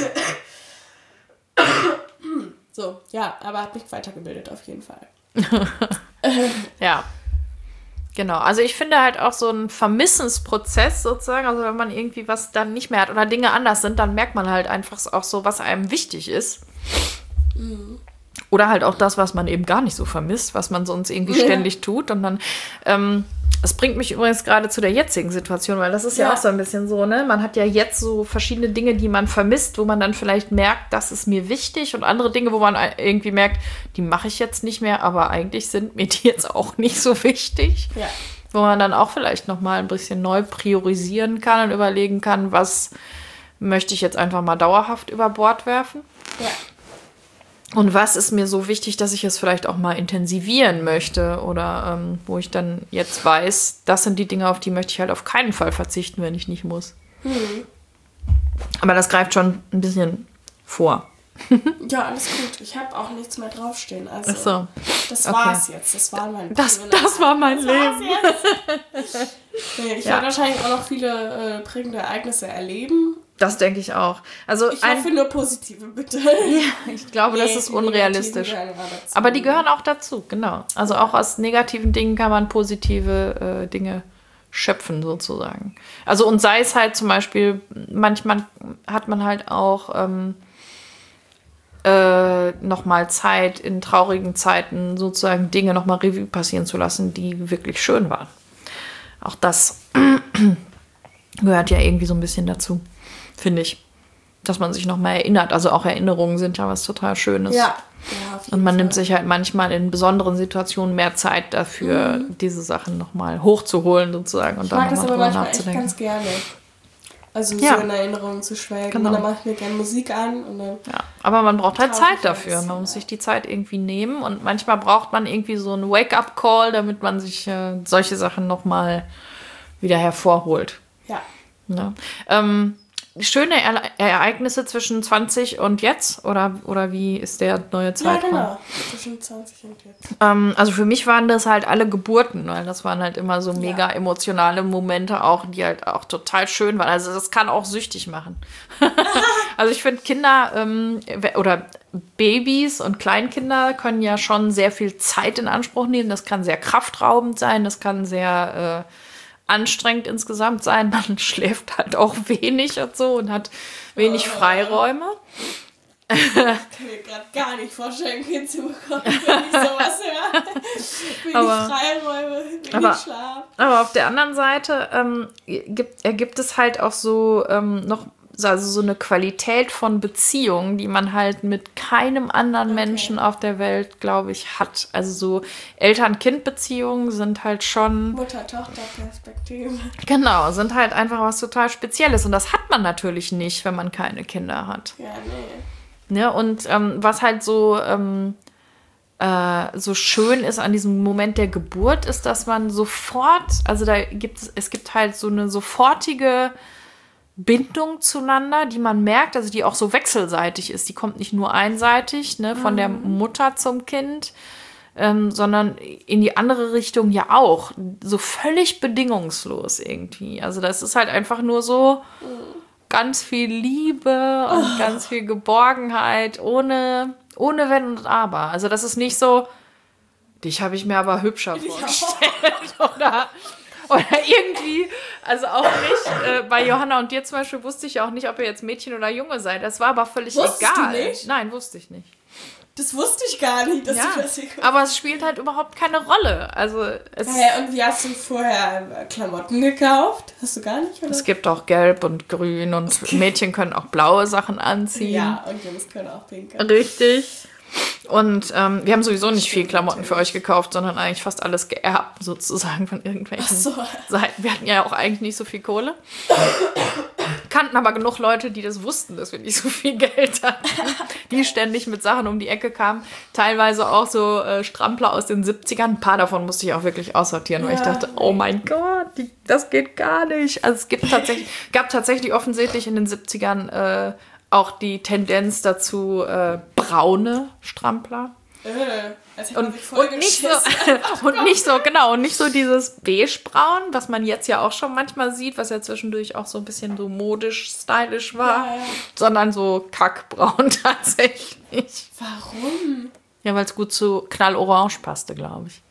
So, ja, aber hat mich weitergebildet auf jeden Fall. Ja. Genau, also ich finde halt auch so ein Vermissensprozess sozusagen, also wenn man irgendwie was dann nicht mehr hat oder Dinge anders sind, dann merkt man halt einfach auch so, was einem wichtig ist. Mhm. Oder halt auch das, was man eben gar nicht so vermisst, was man sonst irgendwie Ja. ständig tut. Und dann, ähm, das bringt mich übrigens gerade zu der jetzigen Situation, weil das ist ja. Ja. auch so ein bisschen so, ne? Man hat ja jetzt so verschiedene Dinge, die man vermisst, wo man dann vielleicht merkt, das ist mir wichtig und andere Dinge, wo man irgendwie merkt, die mache ich jetzt nicht mehr, aber eigentlich sind mir die jetzt auch nicht so wichtig. Ja. Wo man dann auch vielleicht nochmal ein bisschen neu priorisieren kann und überlegen kann, was möchte ich jetzt einfach mal dauerhaft über Bord werfen. Ja. Und was ist mir so wichtig, dass ich es vielleicht auch mal intensivieren möchte oder ähm, wo ich dann jetzt weiß, das sind die Dinge, auf die möchte ich halt auf keinen Fall verzichten, wenn ich nicht muss. Mhm. Aber das greift schon ein bisschen vor. Ja, alles gut. Ich habe auch nichts mehr draufstehen. Also, Ach so. das Okay. war's jetzt. Das war mein Das, Leben. das war mein Das war's Leben. jetzt. Nee, ich Ja. werde wahrscheinlich auch noch viele äh, prägende Ereignisse erleben. Das denke ich auch. Also Ich ein, hoffe nur positive, bitte. ja, ich glaube, das Nee, ist die unrealistisch. negativen gehören dazu. Aber die gehören auch dazu, genau. Also auch aus negativen Dingen kann man positive äh, Dinge schöpfen, sozusagen. Also und sei es halt zum Beispiel, manchmal hat man halt auch ähm, äh, nochmal Zeit, in traurigen Zeiten sozusagen Dinge nochmal Revue passieren zu lassen, die wirklich schön waren. Auch das gehört ja irgendwie so ein bisschen dazu, finde ich. Dass man sich nochmal erinnert. Also auch Erinnerungen sind ja was total Schönes. Ja. Ja, auf jeden Und man Fall. nimmt sich halt manchmal in besonderen Situationen mehr Zeit dafür, diese Sachen nochmal hochzuholen sozusagen und Ich dann mag das nochmal aber drüber manchmal echt nachzudenken. ganz gerne. Also Ja. so in Erinnerungen zu schwelgen. Genau. Und dann mache ich mir gerne Musik an und dann. Ja, aber man braucht halt Tauche Zeit ich dafür. aus, Man muss ja. sich die Zeit irgendwie nehmen und manchmal braucht man irgendwie so einen Wake-up-Call, damit man sich äh, solche Sachen nochmal wieder hervorholt. Ja. Ne? Ähm, schöne Ere Ereignisse zwischen zwanzig und jetzt? Oder, oder wie ist der neue Ja, Zeitraum? genau. Zwischen zwanzig und jetzt. Ähm, also für mich waren das halt alle Geburten, weil das waren halt immer so mega emotionale Momente auch, die halt auch total schön waren. Also das kann auch süchtig machen. Also ich finde Kinder ähm, oder Babys und Kleinkinder können ja schon sehr viel Zeit in Anspruch nehmen. Das kann sehr kraftraubend sein, das kann sehr äh, anstrengend insgesamt sein. Man schläft halt auch wenig und so und hat wenig Freiräume. Ich kann mir gerade gar nicht vorstellen, Kind zu bekommen, wenn ich sowas höre. Wenig Aber- Freiräume, wenig aber- Schlaf. Aber auf der anderen Seite ähm, gibt, ergibt es halt auch so ähm, noch also so eine Qualität von Beziehung, die man halt mit keinem anderen Okay. Menschen auf der Welt, glaube ich, hat. Also so Eltern-Kind-Beziehungen sind halt schon, Mutter-Tochter-Perspektive. genau, sind halt einfach was total Spezielles. Und das hat man natürlich nicht, wenn man keine Kinder hat. Ja, nee. Ne? Und ähm, was halt so, ähm, äh, so schön ist an diesem Moment der Geburt, ist, dass man sofort, also da gibt es, es gibt halt so eine sofortige Bindung zueinander, die man merkt, also die auch so wechselseitig ist. Die kommt nicht nur einseitig, ne, von der Mutter zum Kind, ähm, sondern in die andere Richtung ja auch. So völlig bedingungslos irgendwie. Also das ist halt einfach nur so ganz viel Liebe und Oh. ganz viel Geborgenheit, ohne, ohne Wenn und Aber. Also das ist nicht so, dich habe ich mir aber hübscher vorgestellt. Oder, oder irgendwie, also auch nicht, äh, bei Johanna und dir zum Beispiel wusste ich auch nicht, ob ihr jetzt Mädchen oder Junge seid. Das war aber völlig Wusstest du egal. nicht? Nein, wusste ich nicht. Das wusste ich gar nicht, dass Ja, du das hier aber es spielt halt überhaupt keine Rolle. Also es, Hä, und wie hast du vorher Klamotten gekauft? Hast du gar nicht, oder? es gibt auch Gelb und Grün und Mädchen können auch blaue Sachen anziehen. Ja, und Jungs können auch pink. Richtig. Und ähm, wir haben sowieso nicht viel Stimmt, Klamotten für natürlich. euch gekauft, sondern eigentlich fast alles geerbt, sozusagen von irgendwelchen Ach so. Seiten. Wir hatten ja auch eigentlich nicht so viel Kohle. Kannten aber genug Leute, die das wussten, dass wir nicht so viel Geld hatten. Die ständig mit Sachen um die Ecke kamen. Teilweise auch so äh, Strampler aus den siebzigern. Ein paar davon musste ich auch wirklich aussortieren, weil Ja. ich dachte, oh mein Gott, die, das geht gar nicht. Also es gibt tatsächlich, gab tatsächlich offensichtlich in den siebzigern äh, auch die Tendenz dazu, äh, braune Strampler. Äh, als hätte man Und, sich voll und, nicht so, geschissen. und nicht so, genau, und nicht so dieses Beigebraun, was man jetzt ja auch schon manchmal sieht, was ja zwischendurch auch so ein bisschen so modisch, stylisch war, Ja, ja. sondern so kackbraun tatsächlich. Warum? Ja, weil es gut zu knallorange passte, glaube ich.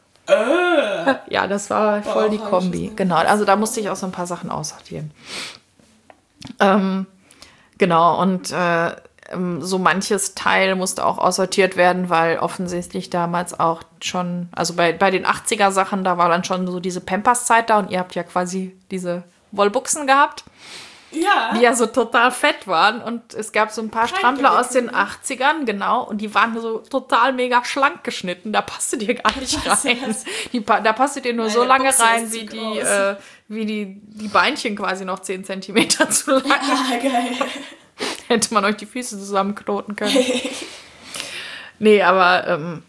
Äh. Ja, das war voll Boah, die hab ich Kombi. das Genau, also da musste ich auch so ein paar Sachen aussortieren. Ähm, genau, und äh, ähm, so manches Teil musste auch aussortiert werden, weil offensichtlich damals auch schon, also bei, bei den achtziger-Sachen, da war dann schon so diese Pampers-Zeit da und ihr habt ja quasi diese Wollbuchsen gehabt, Ja. die ja so total fett waren und es gab so ein paar Strampler aus den achtzigern, genau, und die waren so total mega schlank geschnitten, da passte dir gar nicht Was rein. ist das? Die, pa- da passte dir nur so Meine lange Buchse rein, ist wie zu die, groß. äh, wie die, die Beinchen quasi noch zehn Zentimeter zu lang. Ah, geil. Hätte man euch die Füße zusammenknoten können. Nee, aber ähm,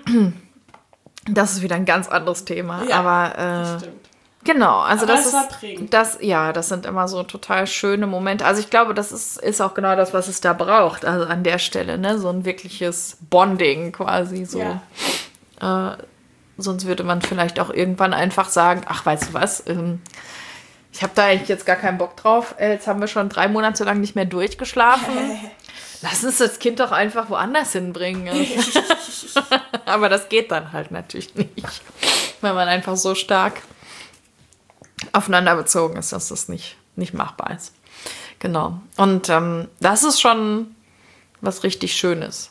das ist wieder ein ganz anderes Thema. Ja, aber äh, Stimmt. genau, also Aber das es war ist prägend. das, ja, das sind immer so total schöne Momente. Also ich glaube, das ist, ist auch genau das, was es da braucht. Also an der Stelle, ne, so ein wirkliches Bonding quasi so. Ja. Äh, sonst würde man vielleicht auch irgendwann einfach sagen, ach, weißt du was, ähm, ich habe da eigentlich jetzt gar keinen Bock drauf. Äh, jetzt haben wir schon drei Monate lang nicht mehr durchgeschlafen. Lass uns das Kind doch einfach woanders hinbringen. Aber das geht dann halt natürlich nicht, weil man einfach so stark aufeinander bezogen ist, dass das nicht, nicht machbar ist. Genau. Und ähm, das ist schon was richtig Schönes.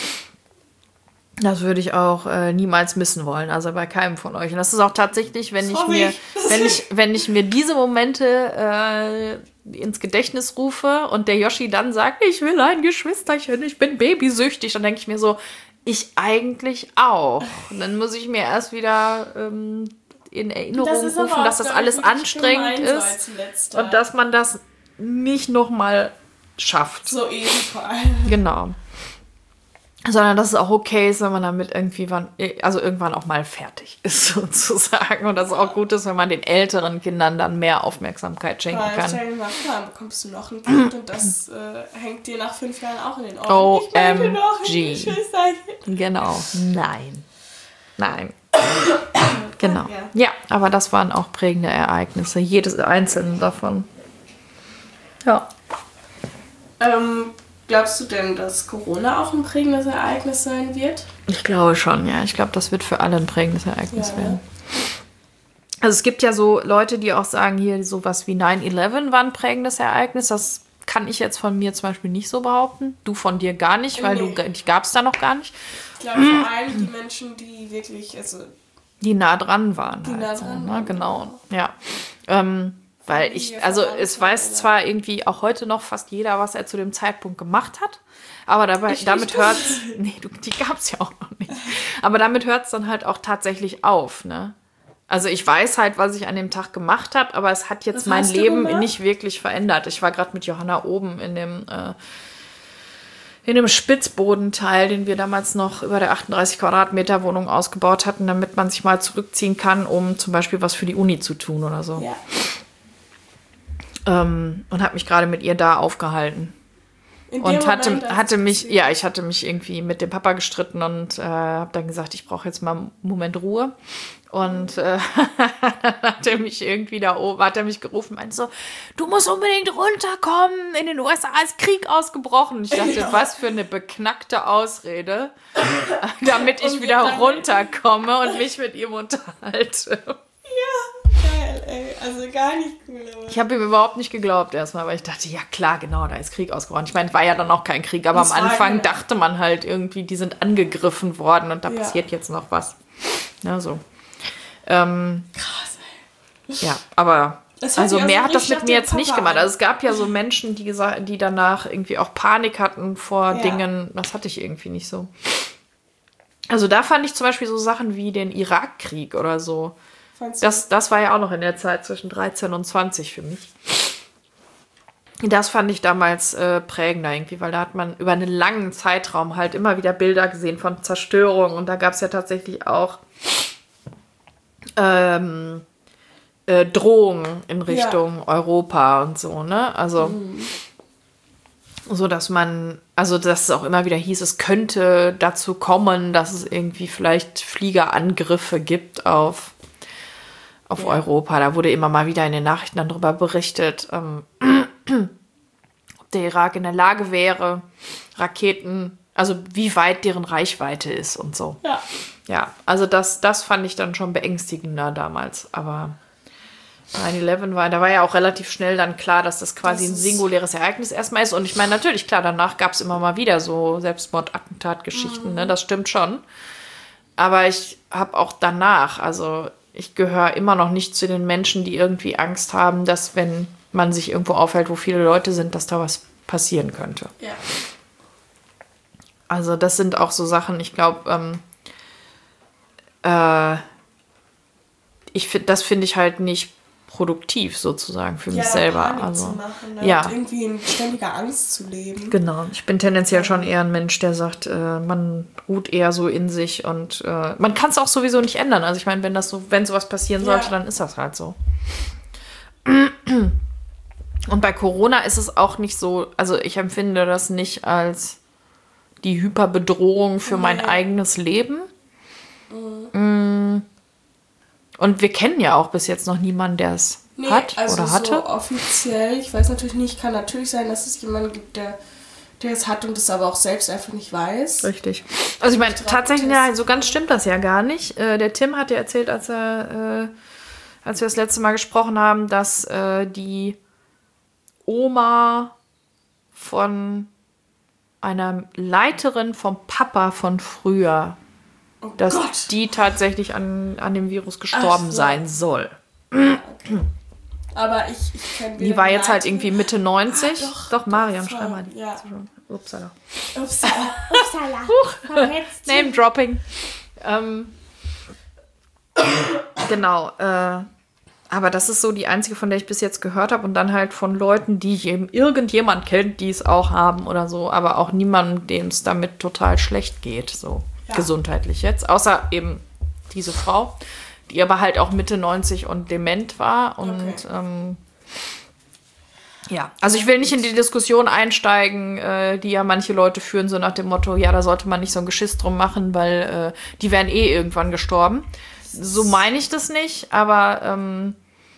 Das würde ich auch äh, niemals missen wollen, also bei keinem von euch. Und das ist auch tatsächlich, wenn ich Sorry. mir, wenn ich, wenn ich mir diese Momente äh, ins Gedächtnis rufe und der Yoshi dann sagt, ich will ein Geschwisterchen, ich bin babysüchtig, dann denke ich mir so, ich eigentlich auch. Und dann muss ich mir erst wieder ähm, in Erinnerung Das ist aber rufen, auch, dass das glaub ich, alles wirklich anstrengend gemein so ist als Letzter. und dass man das nicht nochmal schafft. So eben vor allem. Genau. Sondern dass es auch okay ist, wenn man damit irgendwie wann, also irgendwann auch mal fertig ist, sozusagen. Und dass es auch gut ist, wenn man den älteren Kindern dann mehr Aufmerksamkeit schenken Weil kann. stell dir mal vor, dann bekommst du noch ein Kind und das äh, hängt dir nach fünf Jahren auch in den Ohren. O Ich möchte M noch ein G. Geschwisterchen. Genau. Nein. Nein. Genau. Ja. Ja, aber das waren auch prägende Ereignisse. Jedes einzelne davon. Ja. Ähm, glaubst du denn, dass Corona auch ein prägendes Ereignis sein wird? Ich glaube schon, ja. Ich glaube, das wird für alle ein prägendes Ereignis Ja. werden. Also es gibt ja so Leute, die auch sagen, hier sowas wie nine eleven war ein prägendes Ereignis. Das kann ich jetzt von mir zum Beispiel nicht so behaupten. Du von dir gar nicht, weil Nee. du dich gab es da noch gar nicht. Ich glaube vor allem die Menschen, die wirklich, also Die nah dran waren. Die halt nah so, dran ne? waren. Genau, ja. Ähm, Weil ich, also es weiß zwar irgendwie auch heute noch fast jeder, was er zu dem Zeitpunkt gemacht hat, aber dabei, damit hört es, nee, du, die gab es ja auch noch nicht, aber damit hört es dann halt auch tatsächlich auf, ne? Also ich weiß halt, was ich an dem Tag gemacht habe, aber es hat jetzt Was mein hast du Leben gemacht? nicht wirklich verändert. Ich war gerade mit Johanna oben in dem, äh, in dem Spitzbodenteil, den wir damals noch über der achtunddreißig Quadratmeter Wohnung ausgebaut hatten, damit man sich mal zurückziehen kann, um zum Beispiel was für die Uni zu tun oder so. Ja. Ähm, und habe mich gerade mit ihr da aufgehalten. In dem Und hatte, Moment, als hatte es mich, passiert. ja, ich hatte mich irgendwie mit dem Papa gestritten und äh, habe dann gesagt, ich brauche jetzt mal einen Moment Ruhe. Und äh, dann hat er mich irgendwie da oben, hat er mich gerufen, meinte so, du musst unbedingt runterkommen, in den U S A ist Krieg ausgebrochen. Und ich dachte, Ja. was für eine beknackte Ausrede, damit ich Und wieder dann- runterkomme und mich mit ihm unterhalte. Geil, ey. Also gar nicht cool. Aber Ich habe ihm überhaupt nicht geglaubt erstmal, weil ich dachte, ja klar, genau, da ist Krieg ausgebrochen. Ich meine, war ja dann auch kein Krieg, aber Das am war Anfang keine- dachte man halt irgendwie, die sind angegriffen worden und da Ja. passiert jetzt noch was. Ja, so. Ähm, krass, ey. ja, aber Das hört also sich auch mehr so hat das richtig mit mir nach jetzt dem nicht Papa gemacht. an. Also es gab ja so Menschen, die gesagt, die danach irgendwie auch Panik hatten vor Ja. Dingen. Das hatte ich irgendwie nicht so. Also da fand ich zum Beispiel so Sachen wie den Irakkrieg oder so. Fandst du- Das, das war ja auch noch in der Zeit zwischen dreizehn und zwanzig für mich. Das fand ich damals äh, prägender irgendwie, weil da hat man über einen langen Zeitraum halt immer wieder Bilder gesehen von Zerstörung und da gab es ja tatsächlich auch ähm, äh, Drohungen in Richtung Europa und so, ne? Also so, dass man, also dass es auch immer wieder hieß, es könnte dazu kommen, dass es irgendwie vielleicht Fliegerangriffe gibt auf auf Ja. Europa. Da wurde immer mal wieder in den Nachrichten dann darüber berichtet, ähm, ob der Irak in der Lage wäre, Raketen, also wie weit deren Reichweite ist und so. Ja. Ja, also das, das fand ich dann schon beängstigender damals. Aber neun elf war, da war ja auch relativ schnell dann klar, dass das quasi Das ein ist- singuläres Ereignis erstmal ist. Und ich meine, natürlich, klar, danach gab es immer mal wieder so Selbstmordattentatgeschichten, ne? Das stimmt schon. Aber ich habe auch danach, also ich gehöre immer noch nicht zu den Menschen, die irgendwie Angst haben, dass wenn man sich irgendwo aufhält, wo viele Leute sind, dass da was passieren könnte. Ja. Also das sind auch so Sachen, ich glaube, ähm, äh, ich find, das finde ich halt nicht produktiv sozusagen für mich Ja, selber. Panik Also zu machen, ne? ja. Und irgendwie in ständiger Angst zu leben. Genau, ich bin tendenziell schon eher ein Mensch, der sagt, äh, man ruht eher so in sich und äh, man kann es auch sowieso nicht ändern. Also ich meine, wenn das so, wenn sowas passieren sollte, Ja. dann ist das halt so. Und bei Corona ist es auch nicht so, also ich empfinde das nicht als die Hyperbedrohung für mein Nee. eigenes Leben. Mm. Und wir kennen ja auch bis jetzt noch niemanden, der es Nee, hat also oder hatte. so offiziell, ich weiß natürlich nicht, kann natürlich sein, dass es jemanden gibt, der, der es hat und es aber auch selbst einfach nicht weiß. Richtig. Also ich meine, Drauf tatsächlich, getestet. ja, so ganz stimmt das ja gar nicht. Äh, der Tim hat ja erzählt, als er, äh, als wir das letzte Mal gesprochen haben, dass äh, die Oma von einer Leiterin vom Papa von früher, Oh dass Gott. die tatsächlich an, an dem Virus gestorben Ach so. sein soll. Aber ich, ich kenne Die war jetzt halt irgendwie Mitte neunzig. Ah, doch, doch, Mariam, voll, schreib mal die. ja. Upsala. Upsala. Upsala. Verhetzt. Name Dropping. Ähm, genau. Äh, aber das ist so die einzige, von der ich bis jetzt gehört habe. Und dann halt von Leuten, die eben irgendjemand kennt, die es auch haben oder so. Aber auch niemandem, dem es damit total schlecht geht. So Ja. gesundheitlich jetzt. Außer eben diese Frau, die aber halt auch Mitte neunzig und dement war. Und Okay. ähm, ja, also ich will nicht in die Diskussion einsteigen, äh, die ja manche Leute führen, so nach dem Motto, ja, da sollte man nicht so ein Geschiss drum machen, weil äh, die wären eh irgendwann gestorben. So meine ich das nicht, aber ähm,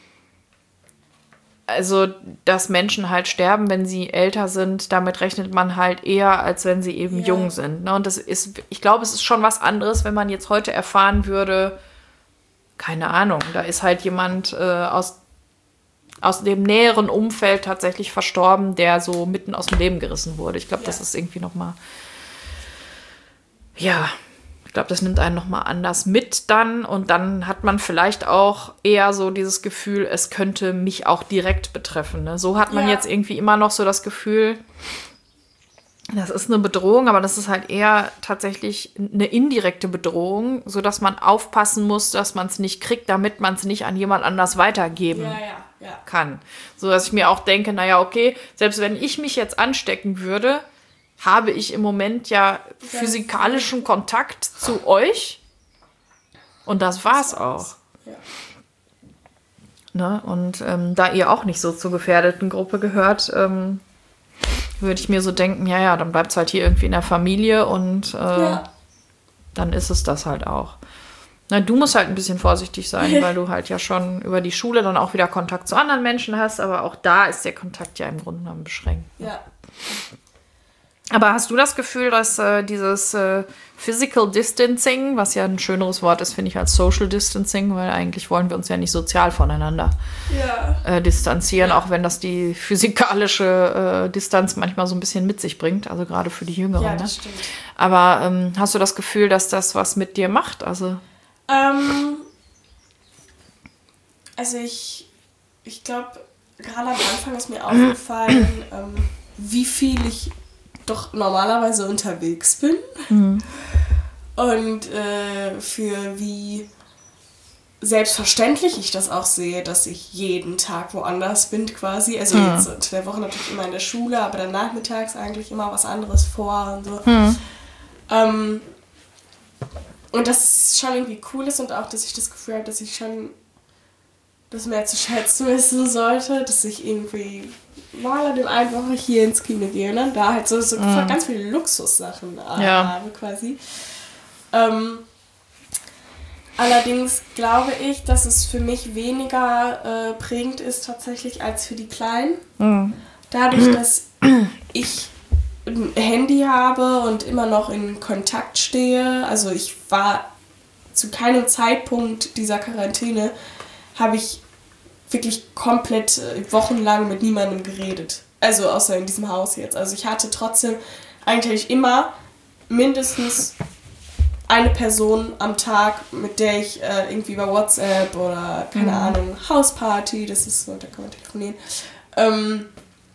also, dass Menschen halt sterben, wenn sie älter sind, damit rechnet man halt eher, als wenn sie eben Ja. jung sind. Ne? Und das ist, ich glaube, es ist schon was anderes, wenn man jetzt heute erfahren würde, keine Ahnung, da ist halt jemand äh, aus, aus dem näheren Umfeld tatsächlich verstorben, der so mitten aus dem Leben gerissen wurde. Ich glaube, Ja. das ist irgendwie nochmal, ja, Ich glaube, das nimmt einen nochmal anders mit dann. Und dann hat man vielleicht auch eher so dieses Gefühl, es könnte mich auch direkt betreffen. Ne? So hat man Ja. jetzt irgendwie immer noch so das Gefühl, das ist eine Bedrohung, aber das ist halt eher tatsächlich eine indirekte Bedrohung, sodass man aufpassen muss, dass man es nicht kriegt, damit man es nicht an jemand anders weitergeben Ja, ja, ja. kann. So dass ich mir auch denke, naja, okay, selbst wenn ich mich jetzt anstecken würde, habe ich im Moment ja physikalischen Kontakt zu euch. Und das war's auch. Ja. Ne? Und ähm, da ihr auch nicht so zur gefährdeten Gruppe gehört, ähm, würde ich mir so denken, ja, ja, dann bleibt es halt hier irgendwie in der Familie und äh, Ja. dann ist es das halt auch. Na, du musst halt ein bisschen vorsichtig sein, weil du halt ja schon über die Schule dann auch wieder Kontakt zu anderen Menschen hast, aber auch da ist der Kontakt ja im Grunde genommen beschränkt. Ja. Aber hast du das Gefühl, dass äh, dieses äh, Physical Distancing, was ja ein schöneres Wort ist, finde ich, als Social Distancing, weil eigentlich wollen wir uns ja nicht sozial voneinander Ja. äh, distanzieren, auch wenn das die physikalische äh, Distanz manchmal so ein bisschen mit sich bringt, also gerade für die Jüngeren. Ja, Ne? das stimmt. Aber ähm, hast du das Gefühl, dass das was mit dir macht? Also Ähm, also ich, ich glaube, gerade am Anfang ist mir aufgefallen, ähm, wie viel ich doch normalerweise unterwegs bin. Und äh, für wie selbstverständlich ich das auch sehe, dass ich jeden Tag woanders bin quasi. Also jetzt unter der Woche natürlich immer in der Schule, aber dann nachmittags eigentlich immer was anderes vor und so. Ähm, und dass es schon irgendwie cool ist und auch, dass ich das Gefühl habe, dass ich schon das mehr zu schätzen wissen sollte, dass ich irgendwie mal an dem einen Woche hier ins Kino gehe und dann da halt so, so Mhm. ganz viele Luxussachen äh, Ja. habe quasi. Ähm, allerdings glaube ich, dass es für mich weniger äh, prägend ist tatsächlich als für die Kleinen. Mhm. Dadurch, dass ich ein Handy habe und immer noch in Kontakt stehe, also ich war zu keinem Zeitpunkt dieser Quarantäne, habe ich wirklich komplett äh, wochenlang mit niemandem geredet. Also außer in diesem Haus jetzt. Also ich hatte trotzdem eigentlich immer mindestens eine Person am Tag, mit der ich äh, irgendwie über WhatsApp oder, keine Mhm. Ahnung, Hausparty, das ist so, da kann man telefonieren, ähm,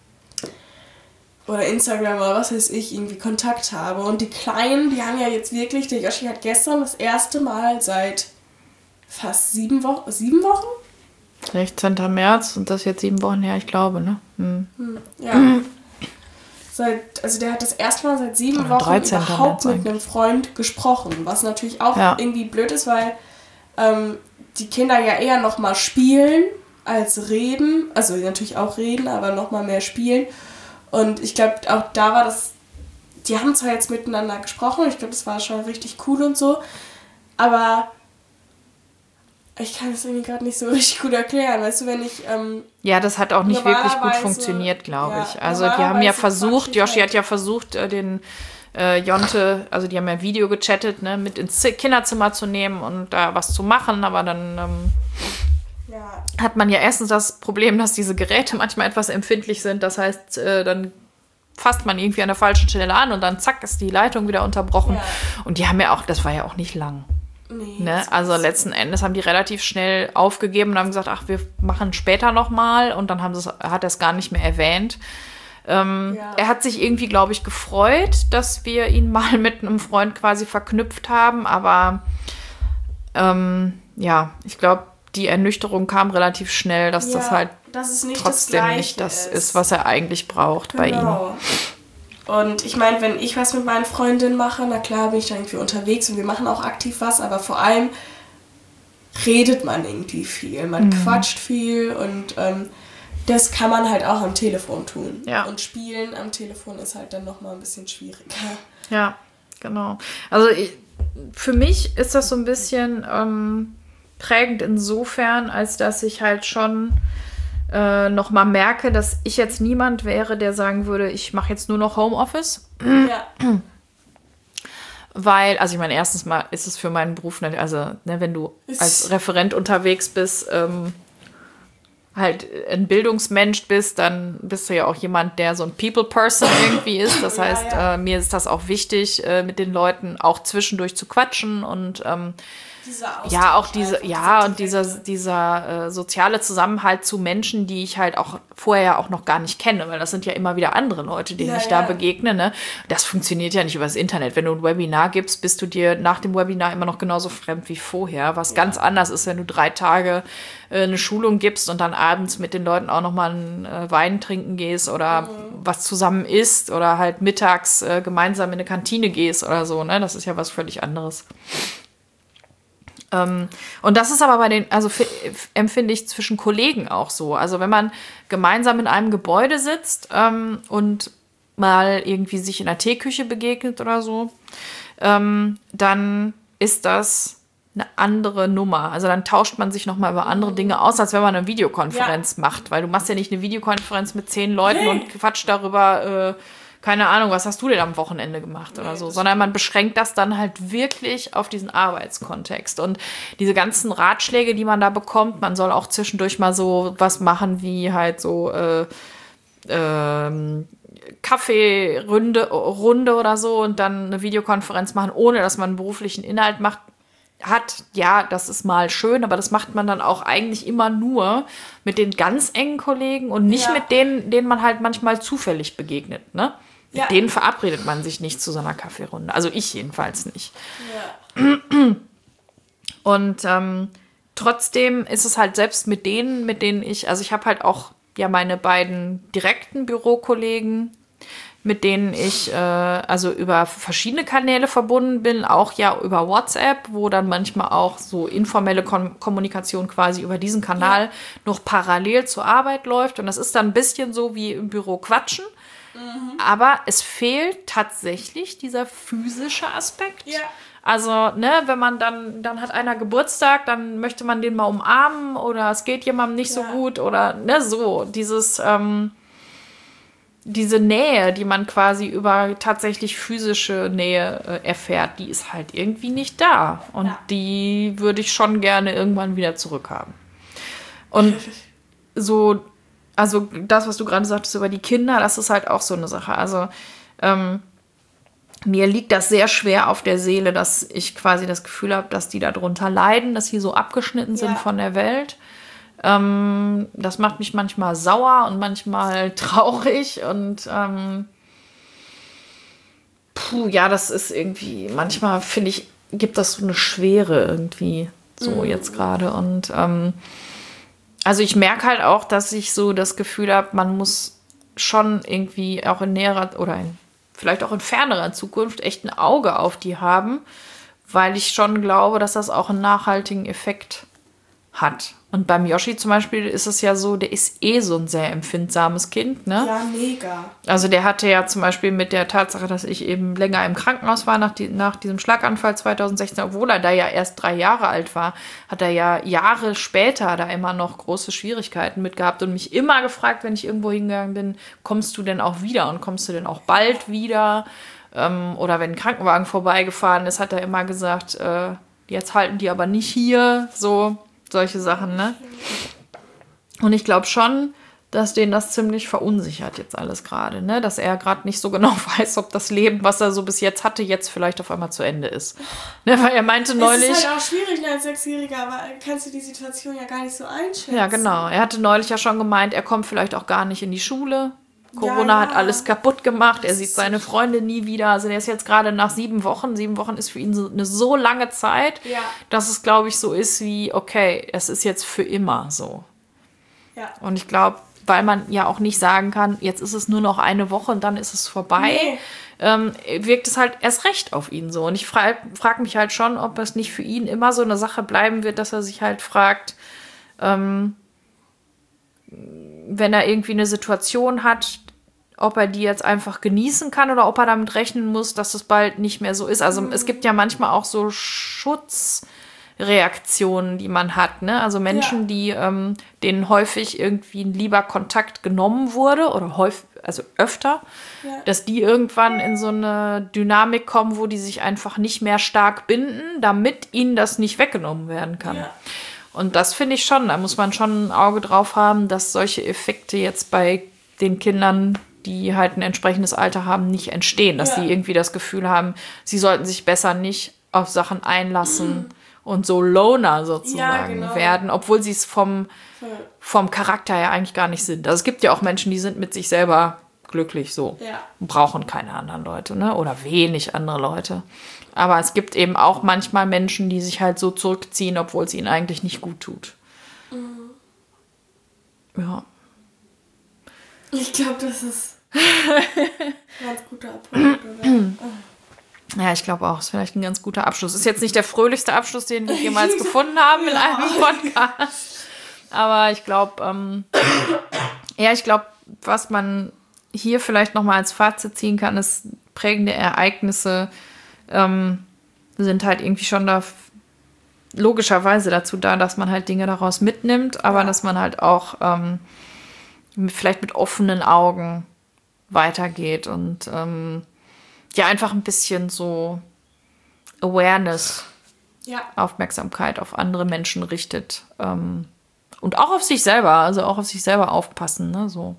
oder Instagram oder was weiß ich, irgendwie Kontakt habe. Und die Kleinen, die haben ja jetzt wirklich, der Yoshi hat gestern das erste Mal seit fast sieben Wochen, sieben Wochen? sechzehnten März und das jetzt sieben Wochen her, ich glaube, ne? Hm. Hm, ja. Seit, also der hat das erste Mal seit sieben Oder Wochen dreizehnten überhaupt März mit einem Freund gesprochen, was natürlich auch Ja. irgendwie blöd ist, weil ähm, die Kinder ja eher nochmal spielen als reden, also natürlich auch reden, aber nochmal mehr spielen. Und ich glaube, auch da war das, die haben zwar jetzt miteinander gesprochen, ich glaube, das war schon richtig cool und so, aber ich kann es irgendwie gerade nicht so richtig gut erklären. Weißt du, wenn ich... Ähm, Ja, das hat auch nicht wirklich gut Normalerweise- funktioniert, glaube ja, ich. Also die haben ja normalerweise versucht, quatsch ich Yoshi halt. hat ja versucht, äh, den äh, Jonte, also die haben ja ein Video gechattet, ne, mit ins Z- Kinderzimmer zu nehmen und da was zu machen, aber dann ähm, ja, hat man ja erstens das Problem, dass diese Geräte manchmal etwas empfindlich sind. Das heißt, äh, dann fasst man irgendwie an der falschen Stelle an und dann zack ist die Leitung wieder unterbrochen. Ja. Und die haben ja auch, das war ja auch nicht lang. nee. Ne? das Also ist- letzten Endes haben die relativ schnell aufgegeben und haben gesagt, ach, wir machen später nochmal. Und dann haben sie's, hat er es gar nicht mehr erwähnt. Ähm, Ja. Er hat sich irgendwie, glaube ich, gefreut, dass wir ihn mal mit einem Freund quasi verknüpft haben. Aber ähm, ja, ich glaube, die Ernüchterung kam relativ schnell, dass das Ja, halt dass es nicht trotzdem das nicht das Gleiche ist, was er eigentlich braucht bei ihm. Genau. Und ich meine, wenn ich was mit meinen Freundinnen mache, na klar bin ich dann irgendwie unterwegs und wir machen auch aktiv was, aber vor allem redet man irgendwie viel, man Mhm. quatscht viel und ähm, das kann man halt auch am Telefon tun. Ja. Und spielen am Telefon ist halt dann nochmal ein bisschen schwieriger. Ja, genau. Also ich, für mich ist das so ein bisschen ähm, prägend insofern, als dass ich halt schon äh, noch mal merke, dass ich jetzt niemand wäre, der sagen würde, ich mache jetzt nur noch Homeoffice. Ja. Weil, also ich meine, erstens mal ist es für meinen Beruf, nicht, also ne, wenn du Ist- als Referent unterwegs bist, ähm, halt ein Bildungsmensch bist, dann bist du ja auch jemand, der so ein People-Person irgendwie ist. Das heißt, ja, ja. Äh, mir ist das auch wichtig, äh, mit den Leuten auch zwischendurch zu quatschen und ähm, ja, auch diese, ja, und dieser, dieser äh, soziale Zusammenhalt zu Menschen, die ich halt auch vorher auch noch gar nicht kenne, weil das sind ja immer wieder andere Leute, denen ja, ich da ja. begegne, ne? Das funktioniert ja nicht übers Internet. Wenn du ein Webinar gibst, bist du dir nach dem Webinar immer noch genauso fremd wie vorher, was ja. ganz anders ist, wenn du drei Tage äh, eine Schulung gibst und dann abends mit den Leuten auch nochmal einen äh, Wein trinken gehst oder mhm. was zusammen isst oder halt mittags äh, gemeinsam in eine Kantine gehst oder so, ne? Das ist ja was völlig anderes. Ähm, und das ist aber bei den, also f- f- empfinde ich zwischen Kollegen auch so. Also wenn man gemeinsam in einem Gebäude sitzt ähm, und mal irgendwie sich in der Teeküche begegnet oder so, ähm, dann ist das eine andere Nummer. Also dann tauscht man sich nochmal über andere Dinge aus, als wenn man eine Videokonferenz ja. macht. Weil du machst ja nicht eine Videokonferenz mit zehn Leuten hey. und quatscht darüber, äh, keine Ahnung, was hast du denn am Wochenende gemacht oder so, sondern man beschränkt das dann halt wirklich auf diesen Arbeitskontext. Und diese ganzen Ratschläge, die man da bekommt, man soll auch zwischendurch mal so was machen wie halt so äh, ähm, Kaffeerunde Runde oder so und dann eine Videokonferenz machen, ohne dass man einen beruflichen Inhalt macht, hat, ja, das ist mal schön, aber das macht man dann auch eigentlich immer nur mit den ganz engen Kollegen und nicht ja. mit denen, denen man halt manchmal zufällig begegnet, ne? Mit ja. denen verabredet man sich nicht zu so einer Kaffeerunde. Also ich jedenfalls nicht. Ja. Und ähm, trotzdem ist es halt selbst mit denen, mit denen ich, also ich habe halt auch ja meine beiden direkten Bürokollegen, mit denen ich äh, also über verschiedene Kanäle verbunden bin, auch ja über WhatsApp, wo dann manchmal auch so informelle Kom- Kommunikation quasi über diesen Kanal ja. noch parallel zur Arbeit läuft. Und das ist dann ein bisschen so wie im Büro quatschen. Mhm. Aber es fehlt tatsächlich dieser physische Aspekt. Ja. Also, ne, wenn man dann, dann hat einer Geburtstag, dann möchte man den mal umarmen oder es geht jemandem nicht ja. so gut oder ne, so. Dieses, ähm, diese Nähe, die man quasi über tatsächlich physische Nähe äh, erfährt, die ist halt irgendwie nicht da. Und ja. die würde ich schon gerne irgendwann wieder zurückhaben. Und so, also das, was du gerade sagtest über die Kinder, das ist halt auch so eine Sache. Also ähm, mir liegt das sehr schwer auf der Seele, dass ich quasi das Gefühl habe, dass die darunter leiden, dass sie so abgeschnitten ja. sind von der Welt. Ähm, das macht mich manchmal sauer und manchmal traurig und ähm, puh, ja, das ist irgendwie, manchmal finde ich, gibt das so eine Schwere irgendwie so mhm. jetzt gerade und ähm, also ich merke halt auch, dass ich so das Gefühl habe, man muss schon irgendwie auch in näherer oder in, vielleicht auch in fernerer Zukunft echt ein Auge auf die haben, weil ich schon glaube, dass das auch einen nachhaltigen Effekt hat. Und beim Yoshi zum Beispiel ist es ja so, der ist eh so ein sehr empfindsames Kind, ne? Ja, mega. Also der hatte ja zum Beispiel mit der Tatsache, dass ich eben länger im Krankenhaus war nach, die, nach diesem Schlaganfall zweitausendsechzehn, obwohl er da ja erst drei Jahre alt war, hat er ja Jahre später da immer noch große Schwierigkeiten mit gehabt und mich immer gefragt, wenn ich irgendwo hingegangen bin, kommst du denn auch wieder und kommst du denn auch bald wieder? Ähm, oder wenn ein Krankenwagen vorbeigefahren ist, hat er immer gesagt, äh, jetzt halten die aber nicht hier, so. Solche Sachen, ne? Und ich glaube schon, dass den das ziemlich verunsichert jetzt alles gerade, ne? Dass er gerade nicht so genau weiß, ob das Leben, was er so bis jetzt hatte, jetzt vielleicht auf einmal zu Ende ist. Ne? Weil er meinte neulich... Es ist halt auch schwierig als Sechsjähriger, aber kannst du die Situation ja gar nicht so einschätzen. Ja, genau. Er hatte neulich ja schon gemeint, er kommt vielleicht auch gar nicht in die Schule. Corona ja, ja. hat alles kaputt gemacht. Er sieht seine Freunde nie wieder. Also der ist jetzt gerade nach sieben Wochen. Sieben Wochen ist für ihn so eine so lange Zeit, ja. dass es, glaube ich, so ist wie, okay, es ist jetzt für immer so. Ja. Und ich glaube, weil man ja auch nicht sagen kann, jetzt ist es nur noch eine Woche und dann ist es vorbei, nee. ähm, wirkt es halt erst recht auf ihn so. Und ich frage frag mich halt schon, ob es nicht für ihn immer so eine Sache bleiben wird, dass er sich halt fragt, ähm, wenn er irgendwie eine Situation hat, ob er die jetzt einfach genießen kann oder ob er damit rechnen muss, dass es bald nicht mehr so ist. Also mhm. es gibt ja manchmal auch so Schutzreaktionen, die man hat, ne? Also Menschen, ja. die ähm, denen häufig irgendwie ein lieber Kontakt genommen wurde oder häufig, also öfter, ja. dass die irgendwann in so eine Dynamik kommen, wo die sich einfach nicht mehr stark binden, damit ihnen das nicht weggenommen werden kann. Ja. Und das finde ich schon, da muss man schon ein Auge drauf haben, dass solche Effekte jetzt bei den Kindern, die halt ein entsprechendes Alter haben, nicht entstehen. Dass Ja. die irgendwie das Gefühl haben, sie sollten sich besser nicht auf Sachen einlassen und so Loner sozusagen genau. werden, obwohl sie es vom, vom Charakter her eigentlich gar nicht sind. Also es gibt ja auch Menschen, die sind mit sich selber glücklich so. Ja. Und brauchen keine anderen Leute, ne? Oder wenig andere Leute. Aber es gibt eben auch manchmal Menschen, die sich halt so zurückziehen, obwohl es ihnen eigentlich nicht gut tut. Mhm. Ja. Ich glaube, das ist ein ganz guter Punkt, oder? Ja, ich glaube auch. Ist vielleicht ein ganz guter Abschluss. Ist jetzt nicht der fröhlichste Abschluss, den wir jemals gefunden haben in Ja. einem Podcast. Aber ich glaube, ähm, ja, ich glaube, was man hier vielleicht nochmal als Fazit ziehen kann, ist, prägende Ereignisse ähm, sind halt irgendwie schon da logischerweise dazu da, dass man halt Dinge daraus mitnimmt, aber Ja. dass man halt auch ähm, mit- vielleicht mit offenen Augen weitergeht und ähm, ja, einfach ein bisschen so Awareness, Ja. Aufmerksamkeit auf andere Menschen richtet. Ähm, und auch auf sich selber, also auch auf sich selber aufpassen, ne, so.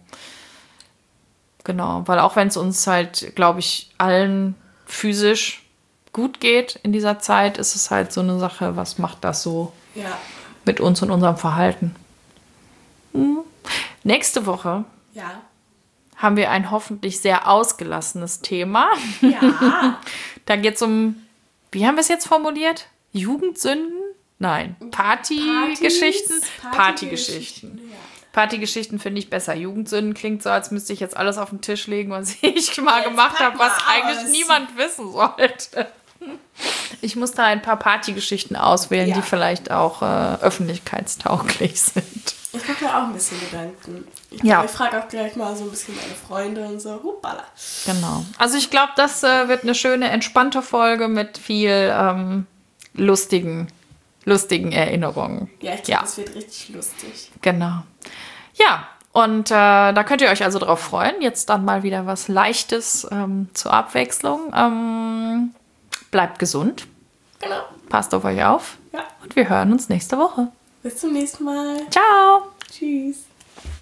Genau, weil auch wenn es uns halt, glaube ich, allen physisch gut geht in dieser Zeit, ist es halt so eine Sache, was macht das so Ja. mit uns und unserem Verhalten. Hm. Nächste Woche Ja. haben wir ein hoffentlich sehr ausgelassenes Thema. Ja. Da geht es um, wie haben wir es jetzt formuliert? Jugendsünden? Nein, Partygeschichten? Partys, Partygeschichten. Ja. Partygeschichten finde ich besser. Jugendsünden klingt so, als müsste ich jetzt alles auf den Tisch legen, was ich mal gemacht pack habe, was mal eigentlich aus. niemand wissen sollte. Ich muss da ein paar Partygeschichten auswählen, Ja. die vielleicht auch äh, öffentlichkeitstauglich sind. Ich mache mir auch ein bisschen Gedanken. Ich, Ja. ich frage auch gleich mal so ein bisschen meine Freunde und so. Hoppala. Genau. Also ich glaube, das äh, wird eine schöne, entspannte Folge mit viel ähm, lustigen, lustigen Erinnerungen. Ja, ich glaube, Ja. das wird richtig lustig. Genau. Ja, und äh, da könnt ihr euch also drauf freuen. Jetzt dann mal wieder was Leichtes ähm, zur Abwechslung. Ähm, bleibt gesund, Genau. passt auf euch auf Ja. und wir hören uns nächste Woche. Bis zum nächsten Mal. Ciao! Tschüss.